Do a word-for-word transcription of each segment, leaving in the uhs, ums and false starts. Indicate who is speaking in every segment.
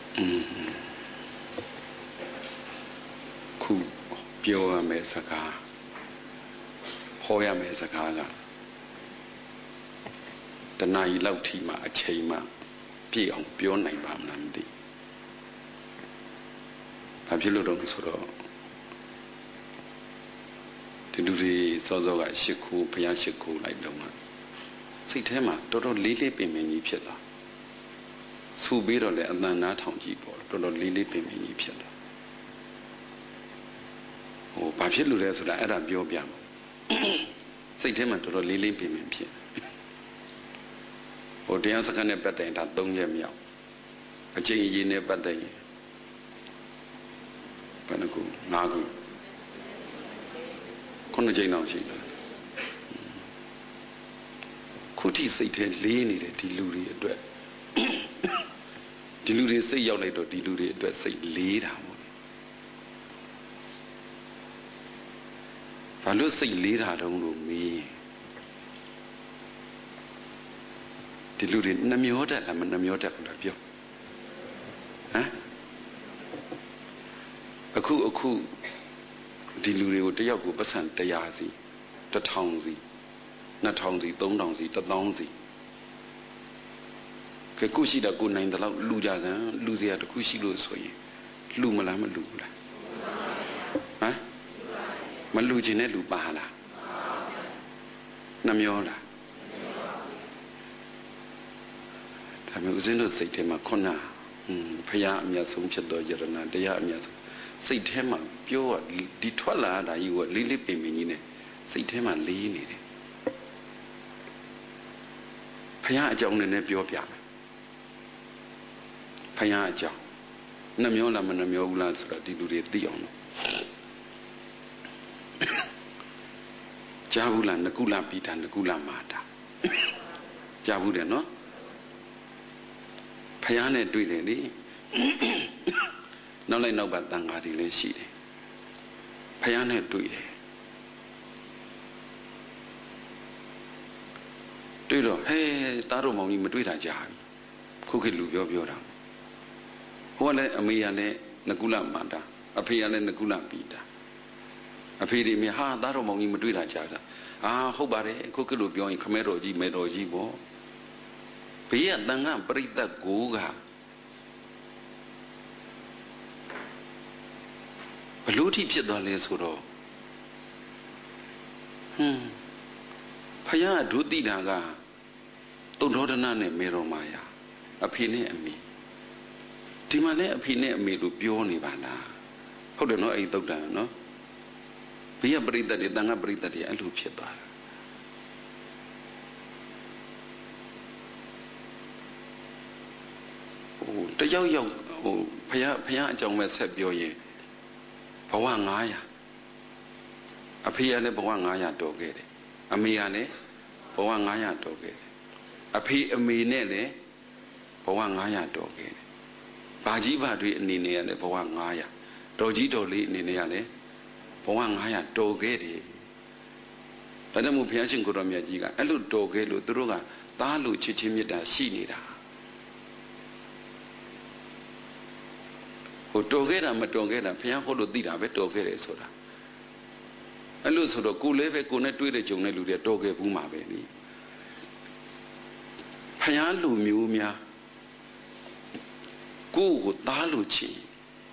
Speaker 1: อืมခုပြောရမယ့်စကားဟောရမယ့်စကားကတဏှာကြီးလောက်ထိမှအချိန်မှပြည့်အောင်ပြောနိုင်ပါမလားမသိဘာဖြစ်လို့တော့ဆိုတော့ဒီလူတွေစောစောကရှ िख ိုးဘုရားရှ िख ိုးလိုက်တော့မှစိတ်ထဲမှာတော်တော်လေးလေးပင်ပင်ကြီးဖြစ်လာဆူပြီးတော့လည်းအတန်နားထောင်ကြည့်ပေါ့တော်တော်လေးလေးပင်ပင်ကြီးဖြစ်လာဟိုဘာဖြစ်လို့လဲဆိုတာအဲ့ဒါပြောပြမှာစိတ်ထဲမှာတော်တော်လေးလေးပင်ပင်ဖြစ်ဟိုတရားစခန်းနဲ့ပတ်တိုင်ဒါ၃ရက်မြောက်အချိန်ရည်နဲ့ပတ်တိုင်ဘယ်နှခု၅ခုခုနှစ်ချိန်အောင်ရှိတယ်ခုထိစိတ်ထဲလေးနေတယ်ဒီလူတွေအတွက်ဒီလူတွေစိတ်ရောက်လိုက်တော့ဒီလူတွေအတွက်စိတ်လေးတာပေါ့ဘာလို့စိတ်လေးတာတုံးလို့မေးဒီလူတွေနှမျောတတ်လားမနှမျောတတ်ဘူးလားပြောဟမ်အခုအခုဒီလူတွေကိုတယောက်ကိုပတ်စံတရားစီတစ်ထောင်စီနှစ်ထောင်စီသုံးထောင်စီတစ်သောင်းစီကဲကိုရှိတာကိုနိုင်တယ်လို့လူကြစမ်းလူစရာတစ်ခုရှိလို့ဆိုရင်လူမလားမလူဘူးလားဟမ်မလူခြင်းနဲ့လူပါလားနှမျောလားဒါမျိုးဦးဇင်းတို့စိတ်ထဲမှာခုနဖရာအမြတ်ဆုံးဖြစ်တော်ယရဏတရားအမြတ်ဆုံးစိတ်ထဲမှာပြောဒီထွက်လာတာကြီးကလေးလေးပင်ပင်ကြီးနဲ့စိတ်ထဲမှာလေးနေတယ်ဖရာအကြောင်းနဲ့ပြောပြမယ်ဖရာအကြောင်းနှမျောလားမနှမျောဘူးလားဆိုတော့ဒီလူတွေသိအောင်လို့ကြားဘူးလားနကုလပိဋကနကုလမာတာကြားဘူးတယ်နော်ဖယားနဲ့တွေ့တယ်လေနောက်လိုက်နောက်ပါတန်ဃာတွေလည်းရှိတယ်ဖယားနဲ့တွေ့တယ်တွေ့တော့ဟဲသားတော်မောင်ကြီးမတွေ့တာကြာပြီခုခေတ်လူပြောပြောတာဟိုကလည်းအမေကလည်းနကုလမာတာအဖေကလည်းနကုလပိဋကအဖေတွေမြဟာသားတော်မောင်ကြီးမတွေ့တာကြာတာအာဟုတ်ပါတယ်ခုခေတ်လူပြောရင်ခမဲတော်ကြီးမဲတော်ကြီးပေါ့ဘေးကတန်ခါပရိသတ်ကိုကဘလို့ထိဖြစ်သွားလဲဆိုတော့ဟွန်းဖယားဒုတိတာကသုဒ္ဓောဒနာနဲ့မေတော်မာယာအဖေနဲ့အမေဒီမှာလည်းအဖေနဲ့အမေတို့ပြောနေပါလားဟုတ်တယ်နော်အဲ့သုဒ္ဓံနော်ဘေးကပရိသတ်တွေတန်ခါပရိသတ်တွေအဲ့လိုဖြစ်သွားတာတယောက်ယောက်ဟိုဖယားဖယားအကြောင်းပဲဆက်ပြောရင်ဘဝ၅ရာအဖေကလည်းဘဝ၅ရာတော်ခဲ့တယ်အမေကလည်းဘဝ၅ရာတော်ခဲ့တယ်အဖေအမေနဲ့လည်းဘဝ၅ရာတော်ခဲ့တယ်ဘာကြီးဘာတွေအနေနဲ့ကလည်းဘဝ၅ရာတော်ကြီးတော်လေးအနေနဲ့ကလည်းဘဝ၅ရာတော်ခဲ့တယ်ဒါကြောင့်မို့ဘုရားရှင်ကိုတော်မြတ်ကြီးကအဲ့လိုတော်ခဲ့လို့သူတို့ကသားလို့ချစ်ချင်းမြတ်တာရှိနေတာဟိုတော်ခဲ့တာမတော်ခဲ့တာဘုရားဟောလို့သိတာပဲတော်ခဲ့တယ်ဆိုတာအဲ့လိုဆိုတော့ကိုလည်းပဲကိုနဲ့တွေ့တဲ့ဂျုံတဲ့လူတွေတော်ခဲ့ဘူးမှာပဲနိဘုရားလူမျိုးများကိုကိုသားလို့ချင်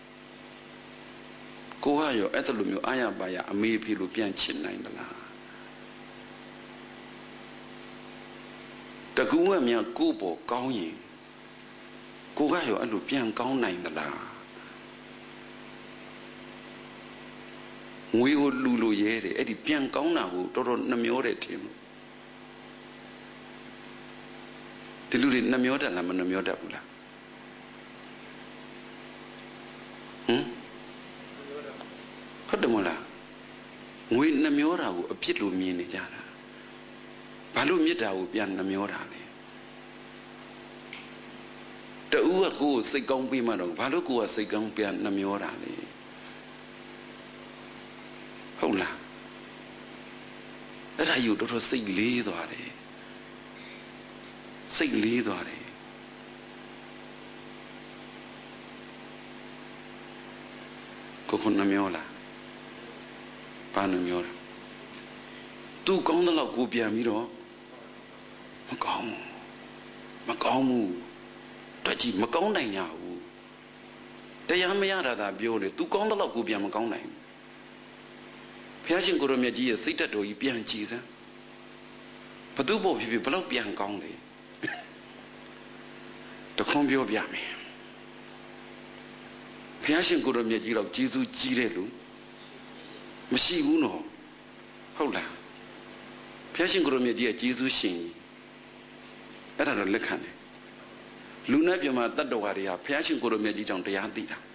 Speaker 1: ကိုကရောအဲ့လိုမျိုးအာရပါရအမေဖေလို့ပြန်ချင်နိုင်သလားတကူကမြန်ကိုပေါ်ကောင်းရင်ကိုကရောအဲ့လိုပြန်ကောင်းနိုင်သလားငွေကိုလူလိုရဲတယ်အဲ့ဒီပြန်ကောင်းတာကိုတော်တော်နှမျောတယ်ထင်လို့ဒီလူတွေနှမျောတတ်လားမနှမျောတတ်ဘူးလားဟမ်ဟုတ်တယ်မလားငွေနှမျောတာကိုအပြစ်လို့မြင်နေကြတာဘာလို့မြစ်တာကိုပြန်နှမျောတာလဲတူကကိုယ်စိတ်ကောင်းပြီးမှတော့ဘာလို့ကိုယ်ကစိတ်ကောင်းပြန်နှမျောတာလဲဟုတ်လားအဲ့ဒါယူတော်တော်စိတ်လေးသွားတယ်စိတ်လေးသွားတယ်ကိုခုနှမျောလားဘာနှမျောလားသူကောင်းတဲ့လောက်ကိုပြန်ပြီးတော့မကောင်းဘူးမကောင်းဘူးတွေ့ကြည့်မကောင်းနိုင်ကြဘူးတရားမရတာသာပြောတယ်သူကောင်းတဲ့လောက်ကိုပြန်မကောင်းနိုင်ဘူးဘုရားရှင်ကိုရမြတ်ကြီးရဲ့စိတ်ဓာတ်တော်ကြီးပြန်ကြည့်စမ်းဘသူ့ဘောဖြစ်ဖြစ်ဘလောက်ပြန်ကောင်းလဲတခွန်းပြောပြမယ်ဘုရားရှင်ကိုရမြတ်ကြီးတော့ကျေးဇူးကြီးတဲ့လူမရှိဘူးနော်ဟုတ်လားဘုရားရှင်ကိုရမြတ်ကြီးရဲ့ကျေးဇူးရှင်ကြီးအဲ့ဒါတော့လက်ခံတယ်လူနဲ့ပြမတတ္တဝါတွေဟာဘုရားရှင်ကိုရမြတ်ကြီးကြောင့်တရားသိတာ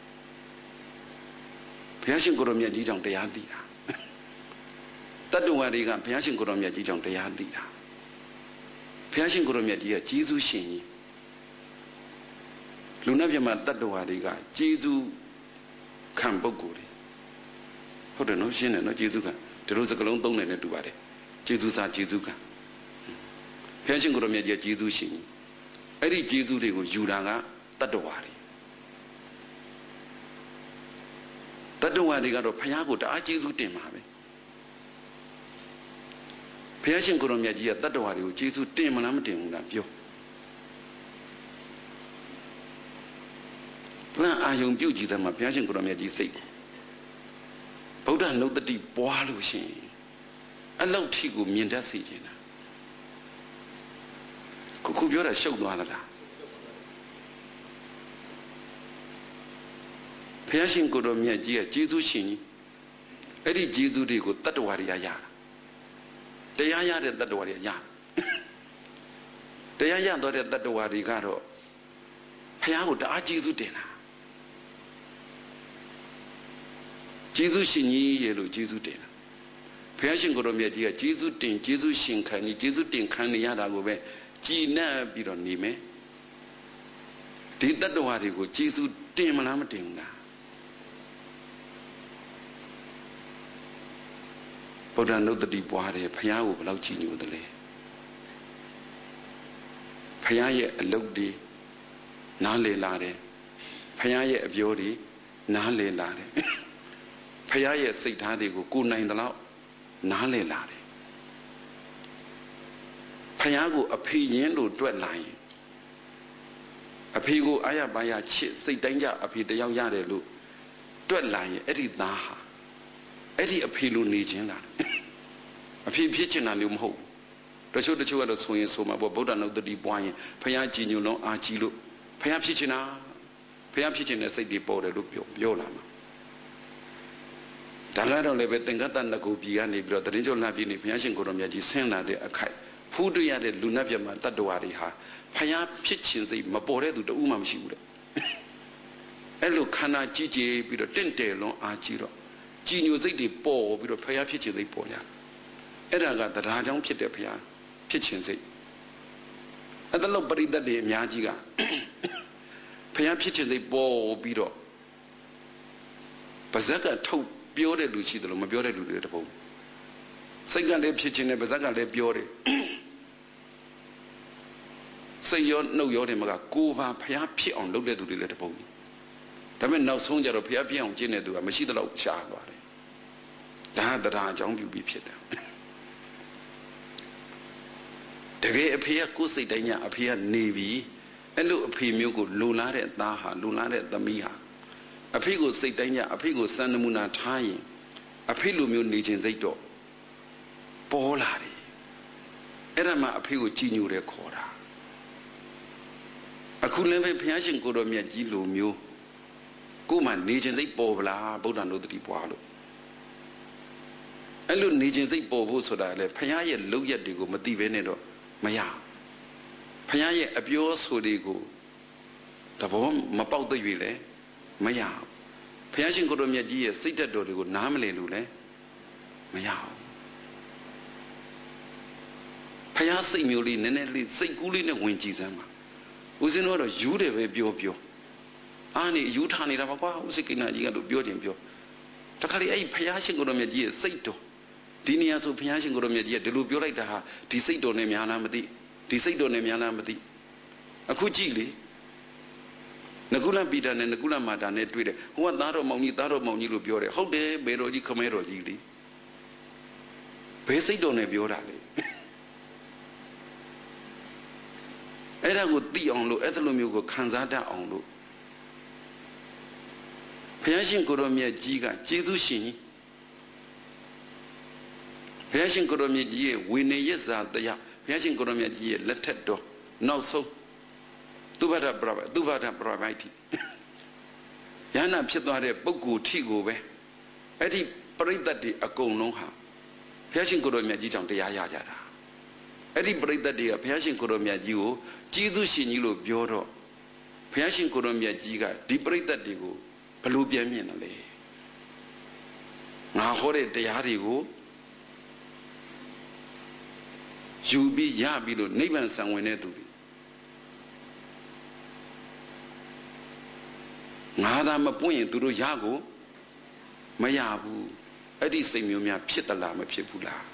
Speaker 1: ဘုရားရှင်ကိုရမြတ်ကြီးကြောင့်တရားသိတာတတ္တဝါတွေကဘုရားရှင်ကိုရမြတ်ကြီးကြောင့်တရားသိတာဘုရားရှင်ကိုရမြတ်ကြီးရဲ့ကျေးဇူးရှင်ကြီးလူနဲ့ပြမတတ္တဝါတွေကကျေးဇူးခံပုဂ္ဂိုလ်တွေဟုတ်တယ်နော်ရှင်းတယ်နော်ကျေးဇူးခံဒီလိုစကလုံးသုံးတယ်နဲ့တူပါတယ်ကျေးဇူးစားကျေးဇူးခံဘုရားရှင်ကိုရမြတ်ကြီးရဲ့ကျေးဇူးရှင်ကြီးအဲ့ဒီကျေးဇူးတွေကိုယူတာကတတ္တဝါတွေတတ္တဝါတွေကတော့ဘုရားကိုတအားကျေးဇူးတင်ပါပဲဘုရားရှင်ကိုရမြတ်ကြီးကတတ္တဝါတွေကိုကျေးဇူးတင်မလားမတင်ဘူးလားပြောလမ်းအာယုံပြုတ်ကြည့်တယ်မှာဘုရားရှင်ကိုရမြတ်ကြီးစိတ်ဗုဒ္ဓနုတ္တိပွားလို့ရှိရင်အဲ့လောက်ထိကိုမြင်တတ်စေခြင်းလားခုခုပြောတာရှုပ်သွားသလားဘုရားရှင်ကိုတော်မြတ်ကြီးကကျေးဇူးရှင်ကြီးအဲ့ဒီကျေးဇူးတွေကိုတတ္တဝါတွေကရတာတရားရတဲ့တတ္တဝါတွေရတရားရတော့တဲ့တတ္တဝါတွေကတော့ဘုရားကိုတအားကျေးဇူးတင်တာကျေးဇူးရှင်ကြီးရဲ့လို့ကျေးဇူးတင်တာဘုရားရှင်ကိုတော်မြတ်ကြီးကကျေးဇူးတင်ကျေးဇူးရှင်ခံကြီးကျေးဇူးတင်ခံနေရတာကိုပဲကြည်နပ်ပြီးတော့နေမယ်ဒီတတ္တဝါတွေကိုကျေးဇူးတင်မလားမတင်ဘူးလားဗုဒ္ဓနုတ္တိပွားတယ်ဘုရားကိုဘယ်လောက်ကြည်ညိုတယ်လဲဘုရားရဲ့အလုပ်တွေနားလည်လာတယ်ဘုရားရဲ့အပြောတွေနားလည်လာတယ်ဘုရားရဲ့စိတ်ထားတွေကိုကိုယ်နိုင်တယ်လို့နားလည်လာတယ်ဘုရားကိုအဖေရင်းလို့တွက်လာရင်အဖေကိုအာရပါရချစ်စိတ်တိုင်းကြအဖေတယောက်ရတယ်လို့တွက်လာရင်အဲ့ဒီသားဟာအဲ့ဒီအဖေလိုနေခြင်းလားအဖေဖြစ်ချင်တာမျိုးမဟုတ်ဘူးတချို့တချို့ကတော့ဆိုရင်ဆိုမှာပေါ့ဗုဒ္ဓနုတ္တိပွားရင်ဘုရားကြည်ညိုလုံးအာကြည်လို့ဘုရားဖြစ်ချင်တာဘုရားဖြစ်ချင်တဲ့စိတ်တွေပေါ်တယ်လို့ပြောပြောလာမှာဒါကတော့လည်းပဲသင်္ကတ္တနဂုပြည်ကနေပြီးတော့တရင်ကျော်လှပြည်နေဘုရားရှင်ကိုတော်မြတ်ကြီးဆင်းလာတဲ့အခိုက်ဖူးတွေ့ရတဲ့လူနတ်ပြမတတ္တဝါတွေဟာဘုရားဖြစ်ချင်စိတ်မပေါ်တဲ့သူတဦးမှမရှိဘူးတဲ့အဲ့လိုခန္ဓာကြီးကြီးပြီးတော့တင့်တယ်လွန်အာကြည်တော့ကြည်ညိုစိတ်တွေပေါ်ပြီးတော့ဘုရားဖြစ်ချင်စိတ်ပေါ်ကြအဲ့ဒါကတရားကြောင့်ဖြစ်တဲ့ဘုရားဖြစ်ချင်စိတ်အဲ့ဒါလို့ပရိသတ်တွေအများကြီးကဘုရားဖြစ်ချင်စိတ်ပေါ်ပြီးတော့ပါဇက်ကထုတ်ပြောတဲ့လူရှိတယ်လို့မပြောတဲ့လူတွေတပုံစိတ်ကလည်းဖြစ်ချင်တယ်ပါဇက်ကလည်းပြောတယ်စိတ်ရောနှုတ်ရောတယ်မကကိုယ်ပါဘုရားဖြစ်အောင်လုပ်တဲ့သူတွေလည်းတပုံဒါပေမဲ့နောက်ဆုံးကျတော့ဘုရားဖြစ်အောင်ကျင့်တဲ့သူကမရှိတော့ရှားသွားတယ်ဒါကတရားအကြောင်းပြုပြီးဖြစ်တယ်တကယ်အဖေကကိုယ်စိတ်တိုင်းညအဖေကနေပြီအဲ့လိုအဖေမျိုးကိုလုံလာတဲ့သားဟာလုံလာတဲ့သမီးဟာအဖေကိုစိတ်တိုင်းညအဖေကိုစံနမူနာထားရင်အဖေလိုမျိုးနေခြင်းစိတ်တော့ပေါ်လာတယ်အဲ့ဒါမှအဖေကိုကြည်ညိုတယ်ခေါ်တာအခုလည်းပဲဘုရားရှင်ကိုတော်မြတ်ကြီးလိုမျိုးကိုယ်မှနေခြင်းစိတ်ပေါ်ဗလားဗုဒ္ဓနုတ္တိပွားလို့အဲ့လိုနေခြင်းစိတ်ပေါ်ဖို့ဆိုတာလေဘုရားရဲ့လုပ်ရက်တွေကိုမသိဘဲနဲ့တော့မရဘုရားရဲ့အပြောဆိုတွေကိုသဘောမပေါက်သေးလေမရဘုရားရှင်ကိုတော်မြတ်ကြီးရဲ့စိတ်ဓာတ်တော်တွေကိုနားမလည်လို့လေမရဘူးဘုရားစိတ်မျိုးလေးနည်းနည်းလေးစိတ်ကူးလေးနဲ့ဝင်ကြည့်စမ်းပါဦးဇင်းတို့ကတော့ယူတယ်ပဲပြောပြောအာနေယူထားနေတာပါကွာဦးစိတ်ကိန်းနာကြီးကလို့ပြောတယ်ပြောတခါလေအဲ့ဘုရားရှင်ကိုတော်မြတ်ကြီးရဲ့စိတ်တော်ဒီနေရာဆိုဘုရားရှင်ကိုတော်မြတ်ကြီးကဒီလိုပြောလိုက်တာဟာဒီစိတ်တော်နဲ့များလားမသိဒီစိတ်တော်နဲ့များလားမသိအခုကြည့်လေနကုလပိတာနဲ့နကုလမာတာနဲ့တွေ့တယ်ဟိုကသားတော်မောင်ကြီးသားတော်မောင်ကြီးလို့ပြောတယ်ဟုတ်တယ်မေတော်ကြီးခမဲတော်ကြီးလေဘယ်စိတ်တော်နဲ့ပြောတာလဲအဲ့ဒါကိုသိအောင်လို့အဲ့လိုမျိုးကိုခံစားတတ်အောင်လို့ဘုရားရှင်ကိုရောမြတ်ကြီးကကျေးဇူးရှင်ကြီးဘုရားရှင်ကိုရောမြတ်ကြီးရဲ့ဝိနည်းရဇာတရားဘုရားရှင်ကိုရောမြတ်ကြီးရဲ့လက်ထက်တော်နောက်ဆုံးသူဘဒပရသူဘဒပရမိုက်တိယန္နာဖြစ်သွားတဲ့ပုဂ္ဂိုလ်ထိကိုပဲအဲ့ဒီပရိသတ်တွေအကုန်လုံးဟာဘုရားရှင်ကိုရောမြတ်ကြီးကြောင့်တရားရကြတာအဲ့ဒီပရိသတ်တွေကဘုရားရှင်ကိုရောမြတ်ကြီးကိုကျေးဇူးရှင်ကြီးလို့ပြောတော့ဘုရားရှင်ကိုရောမြတ်ကြီးကဒီပရိသတ်တွေကိုဘယ်လိုပြန်မြင်တယ်လဲငါဟောတဲ့တရားတွေကိုယူပြီးရပြီးလို့နိဗ္ဗာန်ဆံဝင်တဲ့သူတွေငါသာမပွင့်ရင်သူတို့ရကိုမရဘူးအဲ့ဒီစိတ်မျိုးများဖြစ်သလားမဖြစ်ဘူးလား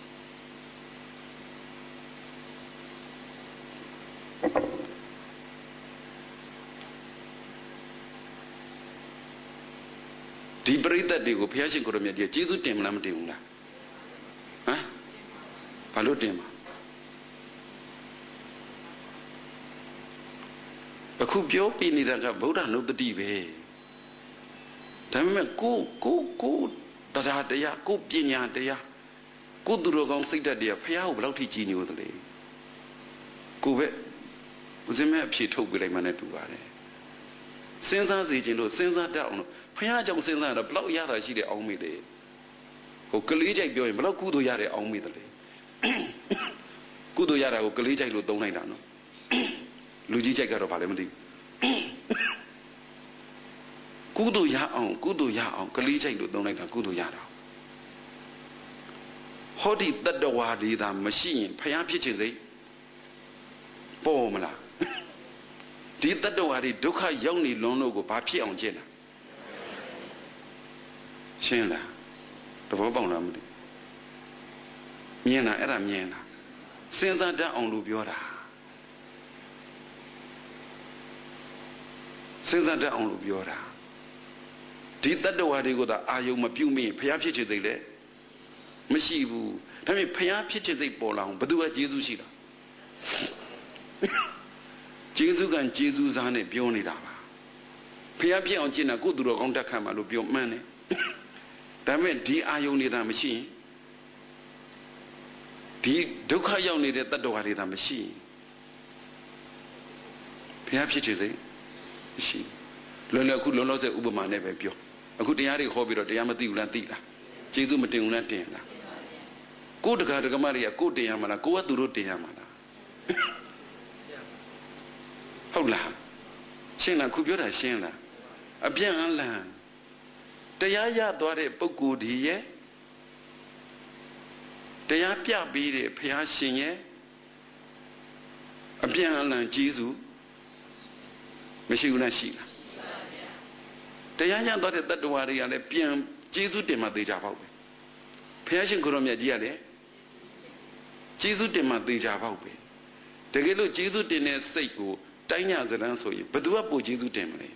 Speaker 1: ဒီပရိသတ်တွေကိုဘုရားရှင်ကိုရောမြတ်ကြီးကျေးဇူးတင်မလားမတင်ဘူးလားဟမ်ဘာလို့တင်မှာအခုပြောပြနေတာကဗုဒ္ဓနုတ္တိပဲဒါပေမဲ့ကိုကိုကိုတရားတရားကိုပညာတရားကိုသူတော်ကောင်းစိတ်ဓာတ်တရားဘုရားကိုဘယ်လောက်ထိကြီးညိုသလဲကိုပဲဦးဇင်းမဲ့အဖြေထုတ်ပြလိုက်မှနဲ့တူပါတယ်စဉ်းစားစေခြင်းလို့စဉ်းစားတတ်အောင်လို့ဘုရားကြောင့်စဉ်းစားရတော့ဘယ်လောက်ရတာရှိတယ်အောင်းမိလေဟိုကလေးကြိုက်ပြောရင်ဘယ်လောက်ကုသိုလ်ရတယ်အောင်းမိတယ်လေကုသိုလ်ရတာကိုကလေးကြိုက်လို့သုံးလိုက်တာနော်လူကြီးကြိုက်ကတော့ဘာလဲမသိဘူးကုသိုလ်ရအောင်ကုသိုလ်ရအောင်ကလေးကြိုက်လို့သုံးလိုက်တာကုသိုလ်ရတာဟောဒီတတ္တဝါတွေသာမရှိရင်ဘုရားဖြစ်ခြင်းစိတ်ပေါ်မလားဒီတတ္တဝါတွေဒုက္ခရောက်နေလွန်းလို့ကိုဘာဖြစ်အောင်ကျင့်တာရှင်းလားတဘောပေါက်လားမသိမြင်လားအဲ့ဒါမြင်လားစဉ်းစားတတ်အောင်လို့ပြောတာစဉ်းစားတတ်အောင်လို့ပြောတာဒီတတ္တဝါတွေကိုသာအာယုံမပြုတ်မင်းဘုရားဖြစ်ခြင်းစိတ်လည်းမရှိဘူးဒါပေမဲ့ဘုရားဖြစ်ခြင်းစိတ်ပေါ်လာအောင်ဘယ်သူကကျေးဇူးရှိတာကျေးဇူးကကျေးဇူးစားနဲ့ပြောနေတာပါဘုရားဖြစ်အောင်ကျင့်တာကိုယ်သူတော်ကောင်းတက်ခံပါလို့ပြောမှန်းတယ်ဒါပေမဲ့ဒီအာယုံနေတာမရှိရင်ဒီဒုက္ခရောက်နေတဲ့တတ္တဝါတွေသာမရှိရင်ဘုရားဖြစ်ခြင်းစိတ်ရှိလွယ်လွယ်အခုလုံးလုံးစဲဥပမာနဲ့ပဲပြောအခုတရားတွေခေါ်ပြီးတော့တရားမသိဘူးလားသိလားကျေးဇူးမတင်ဘူးလားတင်လားကိုယ်တကားတကမတွေကကိုယ်တင်ရမှာလားကိုယ်ကသူတို့တင်ရမှာလားဟုတ်လားရှင်းလားခုပြောတာရှင်းလားအပြန်အလှန်တရားရသွားတဲ့ပုဂ္ဂိုလ်ဒီရဲ့တရားပြပြီးတဲ့ဘုရားရှင်ရဲ့အပြန်အလှန်ကျေးဇူးမရှိဘူးလားရှိလားတရားရသွားတဲ့တတ္တဝါတွေကလည်းပြန်ကျေးဇူးတင်မှသေးကြပေါ့ပဲဘုရားရှင်ကိုရောမြတ်ကြီးကလည်းကျေးဇူးတင်မှသေးကြပေါ့ပဲတကယ်လို့ကျေးဇူးတင်တဲ့စိတ်ကိုတိုင်းညစရန်ဆိုရင်ဘယ်သူကပို့ကျေးဇူးတင်မလဲဟ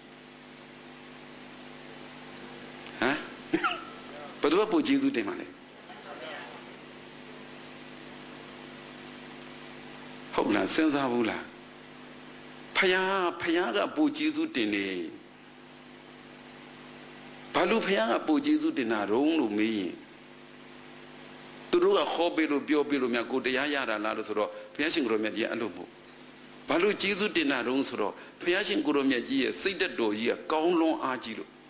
Speaker 1: မ်ဘယ်သူကပို့ကျေးဇူးတင်မှာလဲဟုတ်လားစဉ်းစားဘူးလားဖယားဖယားကပို့ကျေးဇူးတင်နေဘာလို့ဖယားကပို့ကျေးဇူးတင်တာတုံးလို့မေးရင်သူတို့ကခေါ်ပေးလို့ပြောပေးလို့များကိုတရားရတာလားလို့ဆိုတော့ဘုရားရှင်ကိုရောမြတ်ကြီးအဲ့လိုမဟုတ်ဘာလို့ကျေးဇူးတင်တာတုံးဆိုတော့ဘုရားရှင်ကိုရောမြတ်ကြီးရဲ့စိတ်တက်တော်ကြီးကကောင်းလွန်အားကြီးလို့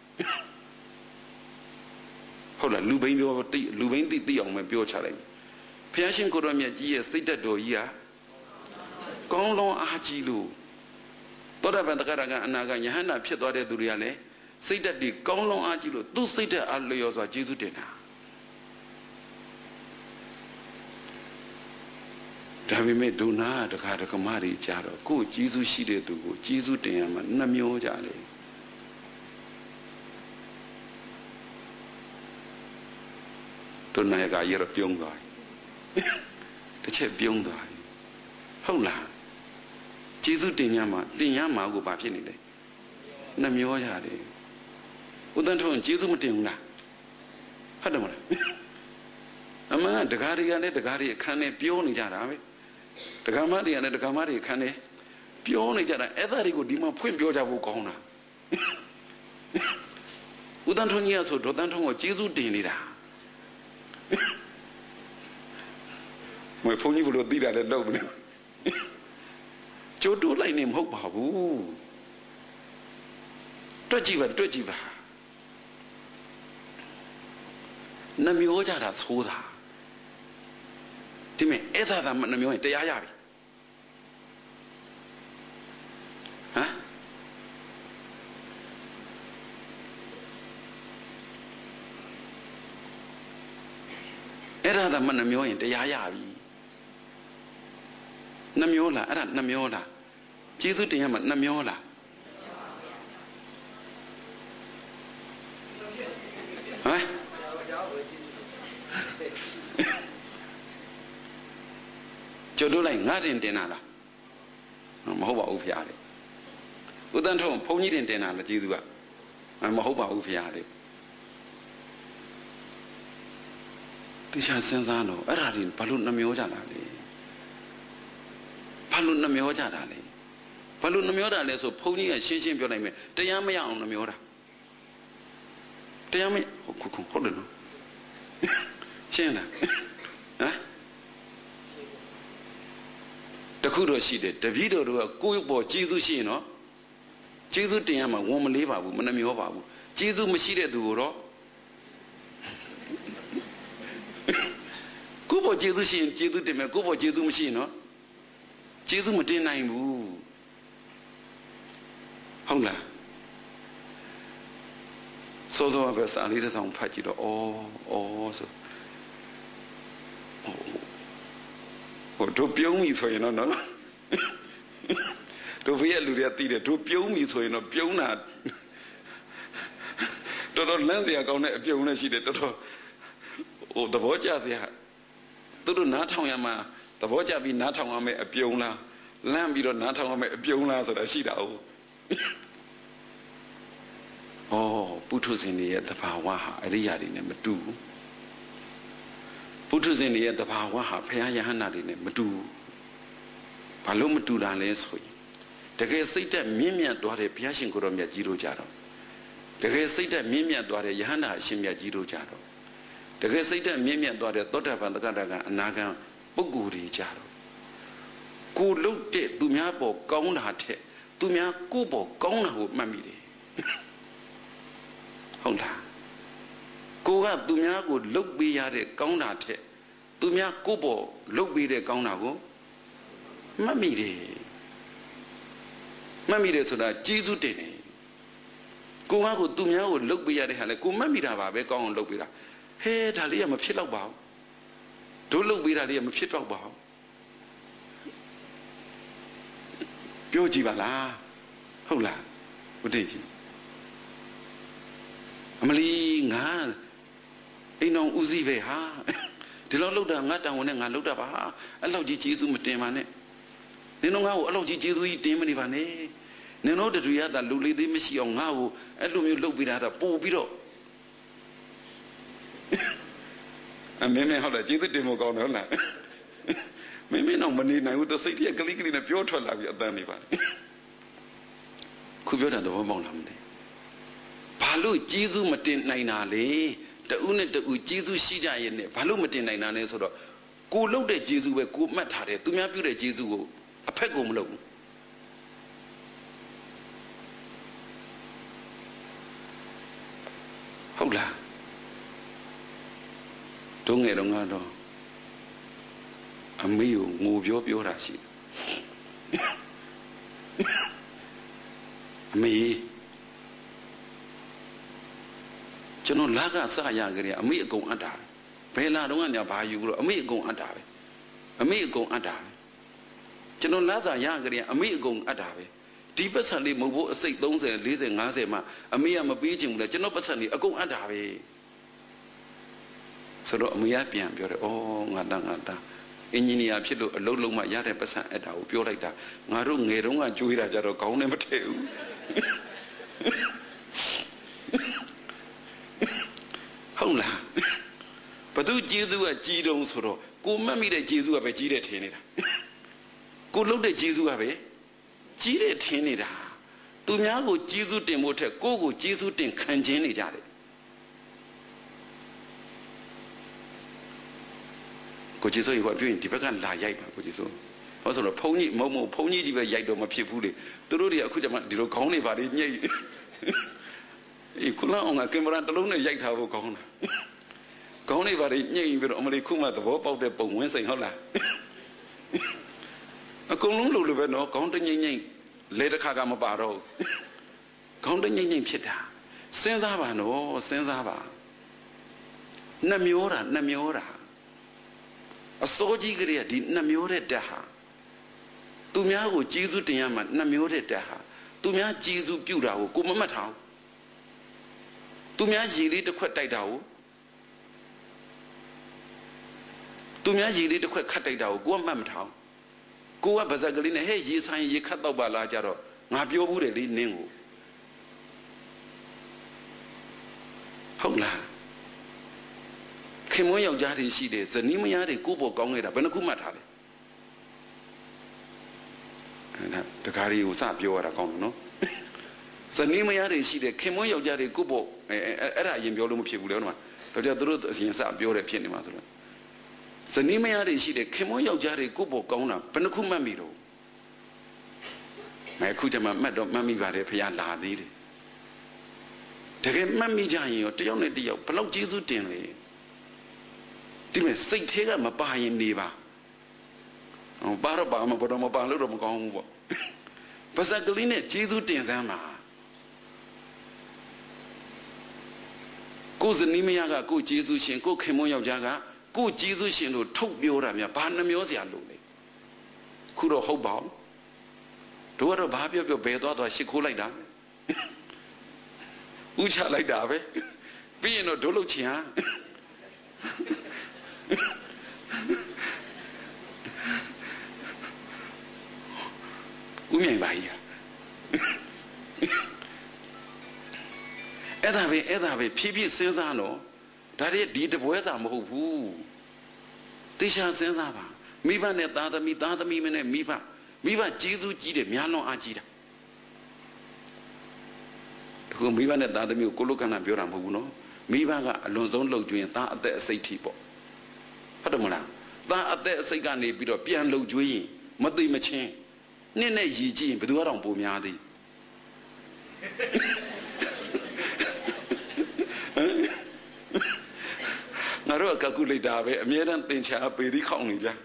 Speaker 1: ဟုတ်လားလူဘိန်းပြောသိလူဘိန်းသိသိအောင်ပဲပြောချလိုက်ဘုရားရှင်ကိုရောမြတ်ကြီးရဲ့စိတ်တက်တော်ကြီးကကောင်းလွန်အားကြီးလို့သောတာပန်တက္ကရာကအနာကယဟန္တာဖြစ်သွားတဲ့သူတွေကလည်းစိတ်ဓာတ်တွေကောင်းလွန်အားကြီးလို့သူစိတ်ဓာတ်အားလျော်စွာကျေးဇူးတင်တာဒါပေမဲ့ဒုနာတခါတခါမတွေကြတော့ကိုယ်ကျေးဇူးရှိတဲ့သူကိုကျေးဇူးတင်ရမှာနှမျောကြတယ်ဒုနာကရရပြုံးသွားတယ်တစ်ချက်ပြုံးသွားတယ်ဟုတ်လားကျေးဇူးတင်ရမှာတင်ရမှာကိုဘာဖြစ်နေလဲနှမျောကြတယ်ဦးတန်းထုံးကျေးဇူးမတင်ဘူးလားဟုတ်တယ်မလားအမှန်တကားတွေကလည်းတကားတွေအခန်းနဲ့ပြောနေကြတာပဲတကားမတွေကလည်းတကားမတွေအခန်းနဲ့ပြောနေကြတာအဲ့ဒါတွေကိုဒီမှာဖွင့်ပြောကြဖို့ကောင်းတာဦးတန်းထုံးကြီးကဆိုဒေါ်တန်းထုံးကိုကျေးဇူးတင်နေတာမွေဖုန်းကြီးဘလို့သိတာလည်းလောက်မလို့ကျိုးတိုးလိုက်နေမဟုတ်ပါဘူးတွက်ကြည့်ပါတွက်ကြည့်ပါနှမျောကြတာသိုးတာဒီမဲ့အဲ့ဒါသာမနှမျောရင်တရားရပြီဟမ်အဲ့ဒါသာမနှမျောရင်တရားရပြီနှမျောလားအဲ့ဒါနှမျောလားကျေးဇူးတင်ရမှာနှမျောလားဟမ်ကျိုးတို့လိုက်ငါတင်တင်တာလားမဟုတ်ပါဘူးဖေရတယ်ဦးတန်းထုံးဘုန်းကြီးတင်တင်တာလားကျေးဇူးကမဟုတ်ပါဘူးဖေရတယ်တိကျစဉ်းစားတော့အဲ့ဒါတွေဘာလို့နှမျောကြတာလဲဘာလို့နှမျောကြတာလဲဘာလို့နှမျောတာလဲဆိုဘုန်းကြီးကရှင်းရှင်းပြောနိုင်မယ်တရားမရအောင်နှမျောတာတရားမဟုတ်ခုဟုတ်တယ်နော်ရှင်းလားဟမ်တခုတော့ရှိတယ်တပည့်တော်တို့ကကိုယ့်ဘောကျေးဇူးရှိရင်နော်ကျေးဇူးတင်ရမှာဝန်မလေးပါဘူးမနှမျောပါဘူးကျေးဇူးမရှိတဲ့သူကိုတော့ကိုယ့်ဘောကျေးဇူးရှိရင်ကျေးဇူးတင်မယ်ကိုယ့်ဘောကျေးဇူးမရှိရင်နော်ကျေးဇူးမတင်နိုင်ဘူးဟုတ်လားစောစောပဲစာလေးတစ်စောင်ဖတ်ကြည့်တော့ဩဩဆိုဟိုတို့ပြုံးပြီဆိုရင်တော့နော်တို့ဘယ်လူတွေကသိတယ်တို့ပြုံးပြီဆိုရင်တော့ပြုံးတာတော်တော်လန့်စရာကောင်းတဲ့အပြုံးနဲ့ရှိတယ်တော်တော်ဟိုသဘောကျစရာသူတို့နားထောင်ရမှာသဘောကျပြီးနားထောင်ရမယ်အပြုံးလားလန့်ပြီးတော့နားထောင်ရမယ်အပြုံးလားဆိုတာရှိတာ哦ဩပုထုဇဉ်တွေရဲ့သဘာဝဟာအရိယာတွေနဲ့မတူဘူးပုထုဇဉ်တွေရဲ့သဘာဝဟာဘုရားယဟန္တာတွေနဲ့မတူဘူးဘာလို့မတူတာလဲဆိုရင်တကယ်စိတ်သက်မြင့်မြတ်သွားတဲ့ဘုရားရှင်ကိုရောမြတ်ကြီးတို့ကြတော့တကယ်စိတ်သက်မြင့်မြတ်သွားတဲ့ယဟန္တာအရှင်မြတ်ကြီးတို့ကြတော့တကယ်စိတ်သက်မြင့်မြတ်သွားတဲ့သောတာပန်သက္ကတာကအနာဂံပုဂ္ဂိုလ်တွေကြတော့ကိုလုတ်တဲ့သူများပေါ်ကောင်းတာထက်သူများကိုပေါ်ကောင်းတာကိုမှတ်မိတယ်ဟုတ်လားကိုကသူများကိုလုတ်ပေးရတဲ့ကောင်းတာထက်သူများကိုပေါ်လုတ်ပေးတဲ့ကောင်းတာကိုမှတ်မိတယ်မှတ်မိတယ်ဆိုတာကျေးဇူးတင်တယ်ကိုကကိုသူများကိုလုတ်ပေးရတဲ့ဟာလေကိုမှတ်မိတာပါပဲကောင်းအောင်လုတ်ပေးတာဟဲဒါလေးကမဖြစ်တော့ပါဘူးတို့လုတ်ပေးတာလေးကမဖြစ်တော့ပါဘူးပြောကြည့်ပါလားဟုတ်လားဟုတ်တယ်ကြီးအမလီငါအိမ်တော်ဦးစီးပဲဟာဒီလောက်လောက်တာငါတောင်းဝင်နဲ့ငါလောက်တာပါအဲ့လောက်ကြီးကျေးဇူးမတင်ပါနဲ့နင်တို့ငါ့ကိုအဲ့လောက်ကြီးကျေးဇူးကြီးတင်မနေပါနဲ့နင်တို့တူရတာလူလေးသေးမရှိအောင်ငါ့ကိုအဲ့လိုမျိုးလုပ်ပေးတာတော့ပို့ပြီးတော့အမေမေဟုတ်လားကျေးဇူးတင်ဖို့ကောင်းတယ်ဟုတ်လားမင်းမင်းတော့မနေနိုင်ဘူးသူစိတ်တည်းကလေးကလေးနဲ့ပြောထွက်လာပြီးအတန်းနေပါခုပြောတာတော့မပေါက်လားမသိဘာလို့ကျေးဇူးမတင်နိုင်တာလဲတူနဲ့တူကျေးဇူးရှိကြရဲ့နဲ့ဘာလို့မတင်နိုင်တာလဲဆိုတော့ကိုလုပ်တဲ့ကျေးဇူးပဲကိုမှတ်ထားတယ်သူများပြုတဲ့ကျေးဇူးကိုအဖက်ကိုမလုပ်ဘူးဟုတ်လားတုံးငယ်တော့ငါတော့အမေကိုငိုပြောပြောတာရှိအမေကျွန်တော်လာကစရကြတယ်အမေအကုန်အပ်တာဘယ်လာတော့ကညာဘာယူလို့အမေအကုန်အပ်တာပဲအမေအကုန်အပ်တာပဲကျွန်တော်လာစာရကြတယ်အမေအကုန်အပ်တာပဲဒီပတ်စံလေးမဟုတ်ဘူးအစိတ်သုံးဆယ်လေးဆယ်ငါးဆယ်မှာအမေကမပေးချင်ဘူးလေကျွန်တော်ပတ်စံလေးအကုန်အပ်တာပဲဆိုတော့အမေကပြန်ပြောတယ်ဩငါတန်းငါတန်းအင်ဂျင်နီယာဖြစ်လို့အလုပ်လုံးမှရတဲ့ပတ်စံအပ်တာကိုပြောလိုက်တာငါတို့ငယ်တုန်းကကြွေးတာကြတော့ခေါင်းနဲ့မထည့်ဘူးဟုတ်လားဘသူကျေးဇူးကကြီးတုံးဆိုတော့ကိုမှတ်မိတဲ့ကျေးဇူးကပဲကြီးတယ်ထင်နေတာကိုလုပ်တဲ့ကျေးဇူးကပဲကြီးတယ်ထင်နေတာသူများကိုကျေးဇူးတင်ဖို့ထက်ကိုကိုကျေးဇူးတင်ခံခြင်းနေကြတယ်ကိုကျေးဇူးရေဘာပြောရင်ဒီဘက်ကလာရိုက်ပါကိုကျေးဇူးဟောဆိုတော့ဘုန်းကြီးမုံမုံဘုန်းကြီးကြီးပဲရိုက်တော့မဖြစ်ဘူးလေသူတို့တွေအခုကျမှဒီလိုခေါင်းနေပါလေညိတ်အေးခုလောင်းအောင်ကင်မရာတစ်လုံးနဲ့ရိုက်ထားဖို့ခေါင်းတာခေါင်းနေပါလေညိတ်ပြီးတော့အမလေးခုမှသဘောပေါက်တဲ့ပုံဝင်းစိန်ဟုတ်လားအကုန်လုံးလိုလိုပဲနော်ခေါင်းတညိမ့်ညိမ့်လဲတစ်ခါကမပါတော့ခေါင်းတညိမ့်ညိမ့်ဖြစ်တာစဉ်းစားပါနော်စဉ်းစားပါနှမျောတာနှမျောတာအစိုးကြီးကလေးကဒီနှမျောတဲ့တက်ဟာသူများကိုကျေးဇူးတင်ရမှနှမျောတဲ့တက်ဟာသူများကျေးဇူးပြုတာကိုကိုမမှတ်ထားဘူးသူများရေလေးတစ်ခွက်တိုက်တာကိုသူများရေလေးတစ်ခွက်ခတ်တိုက်တာကိုကိုကမှတ်မထားဘူးကိုကဗဇက်ကလေးနဲ့ဟဲ့ရေဆိုင်ရေခတ်တော့ပါလားကြတော့ငါပြောဘူးတယ်လေနင်းကိုဟုတ်လားခင်မွန်းယောက်ျားတွေရှိတယ်ဇနီးမယားတွေကိုပေါ်ကောင်းနေတာဘယ်နှခုမှတ်ထားလဲအဲ့ဒါတကားကြီးကိုစပြောရတာကောင်းတယ်နော်ဇနီးမယားတွေရှိတယ်ခင်မွန်းယောက်ျားတွေကိုပေါ်အဲ့အဲ့ဒါအရင်ပြောလို့မဖြစ်ဘူးလေဟုတ်မှာတော့ကြသူတို့အရင်စပြောတယ်ဖြစ်နေမှာဆိုတော့ဇနီးမယားတွေရှိတယ်ခင်မွန်းယောက်ျားတွေကိုပေါ်ကောင်းတာဘယ်နှခုမှတ်မိတော့မဲခုတည်းမှမှတ်တော့မှတ်မိပါတယ်ဖခင်လာသေးတယ်တကယ်မှတ်မိကြရင်ရောတယောက်နဲ့တယောက်ဘယ်လောက်ကျေးဇူးတင်လဲဒီမဲ့စိတ်ထဲကမပါရင်နေပါဟောပါတော့ပါမပေါ်တော့မပါလို့တော့မကောင်းဘူးပေါ့ပါစကလေးနဲ့ကျေးဇူးတင်စမ်းပါကိုဇနီးမယားကကိုကျေးဇူးရှင်ကိုခင်မွန်းယောက်ျားကကိုကျေးဇူးရှင်လို့ထုတ်ပြောတာများဘာနှမျောစရာလို့လဲခုတော့ဟုတ်ပါဘူးတို့ကတော့ဘာပြောပြောဘယ်သွားသွားရှစ်ခိုးလိုက်တာဥချလိုက်တာပဲပြီးရင်တော့ဒုလုပ်ချင်ဟာဦးမြိုင်ပါကြီးအဲ့ဒါပဲအဲ့ဒါပဲဖြည်းဖြည်းစဉ်းစားတော့ဒါတွေဒီတပွဲစာမဟုတ်ဘူးတေချာစဉ်းစားပါမိဘနဲ့သားသမီးသားသမီးနဲ့မိဘမိဘကျေးဇူးကြီးတယ်များလွန်အားကြီးတာတကူမိဘနဲ့သားသမီးကိုကိုလုကဏ္ဍပြောတာမဟုတ်ဘူးနော်မိဘကအလွန်ဆုံးလှုပ်ကြွရင်သားအသက်အစိတ်ထိပေါ့ဟုတ်တယ်မလားသားအသက်အစိတ်ကနေပြီးတော့ပြန်လှုပ်ကြွရင်မသိမချင်းနှစ်နဲ့ရည်ကြည့်ရင်ဘယ်သူကတော့ပိုများသည်ငါတို့ကကကူလိုက်တာပဲအမြဲတမ်းသင်ချာပေပြီးခေါင်းနေကြ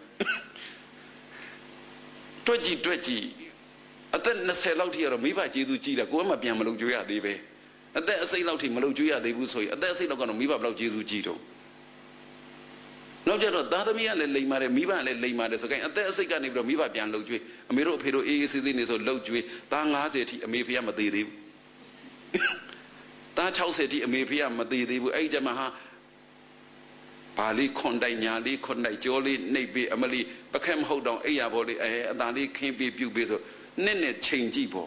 Speaker 1: တွက်ကြည့်တွက်ကြည့်အသက်၂၀လောက်ထိကတော့မိဘကျေးဇူးကြီးတယ်ကိုယ်ကမှပြန်မလုပ်ကြွရသေးပဲအသက်အစိတ်လောက်ထိမလုပ်ကြွရသေးဘူးဆိုရင်အသက်အစိတ်လောက်ကတော့မိဘဘယ်လောက်ကျေးဇူးကြီးတော့နောက်ကြတော့သားသမီးကလည်းလိမ်ပါတယ်မိဘကလည်းလိမ်ပါတယ်ဆိုကြရင်အသက်အစိတ်ကနေပြီးတော့မိဘပြန်လှုပ်ကြွေးအမေတို့အဖေတို့အေးအေးဆေးဆေးနေဆိုလှုပ်ကြွေးသား၅၀ထိအမေဖေကမသေးသေးဘူးသား၆၀ထိအမေဖေကမသေးသေးဘူးအဲ့ဒီကျမှဟာဘာလေးခွန်တိုင်ညာလေးခွန်တိုင်ကြောလေးနှိပ်ပြီးအမလီပခက်မဟုတ်တော့အိယာဘောလေးအဲအသာလေးခင်းပြီးပြုတ်ပြီးဆိုနဲ့နဲ့ချိန်ကြည့်ပေါ့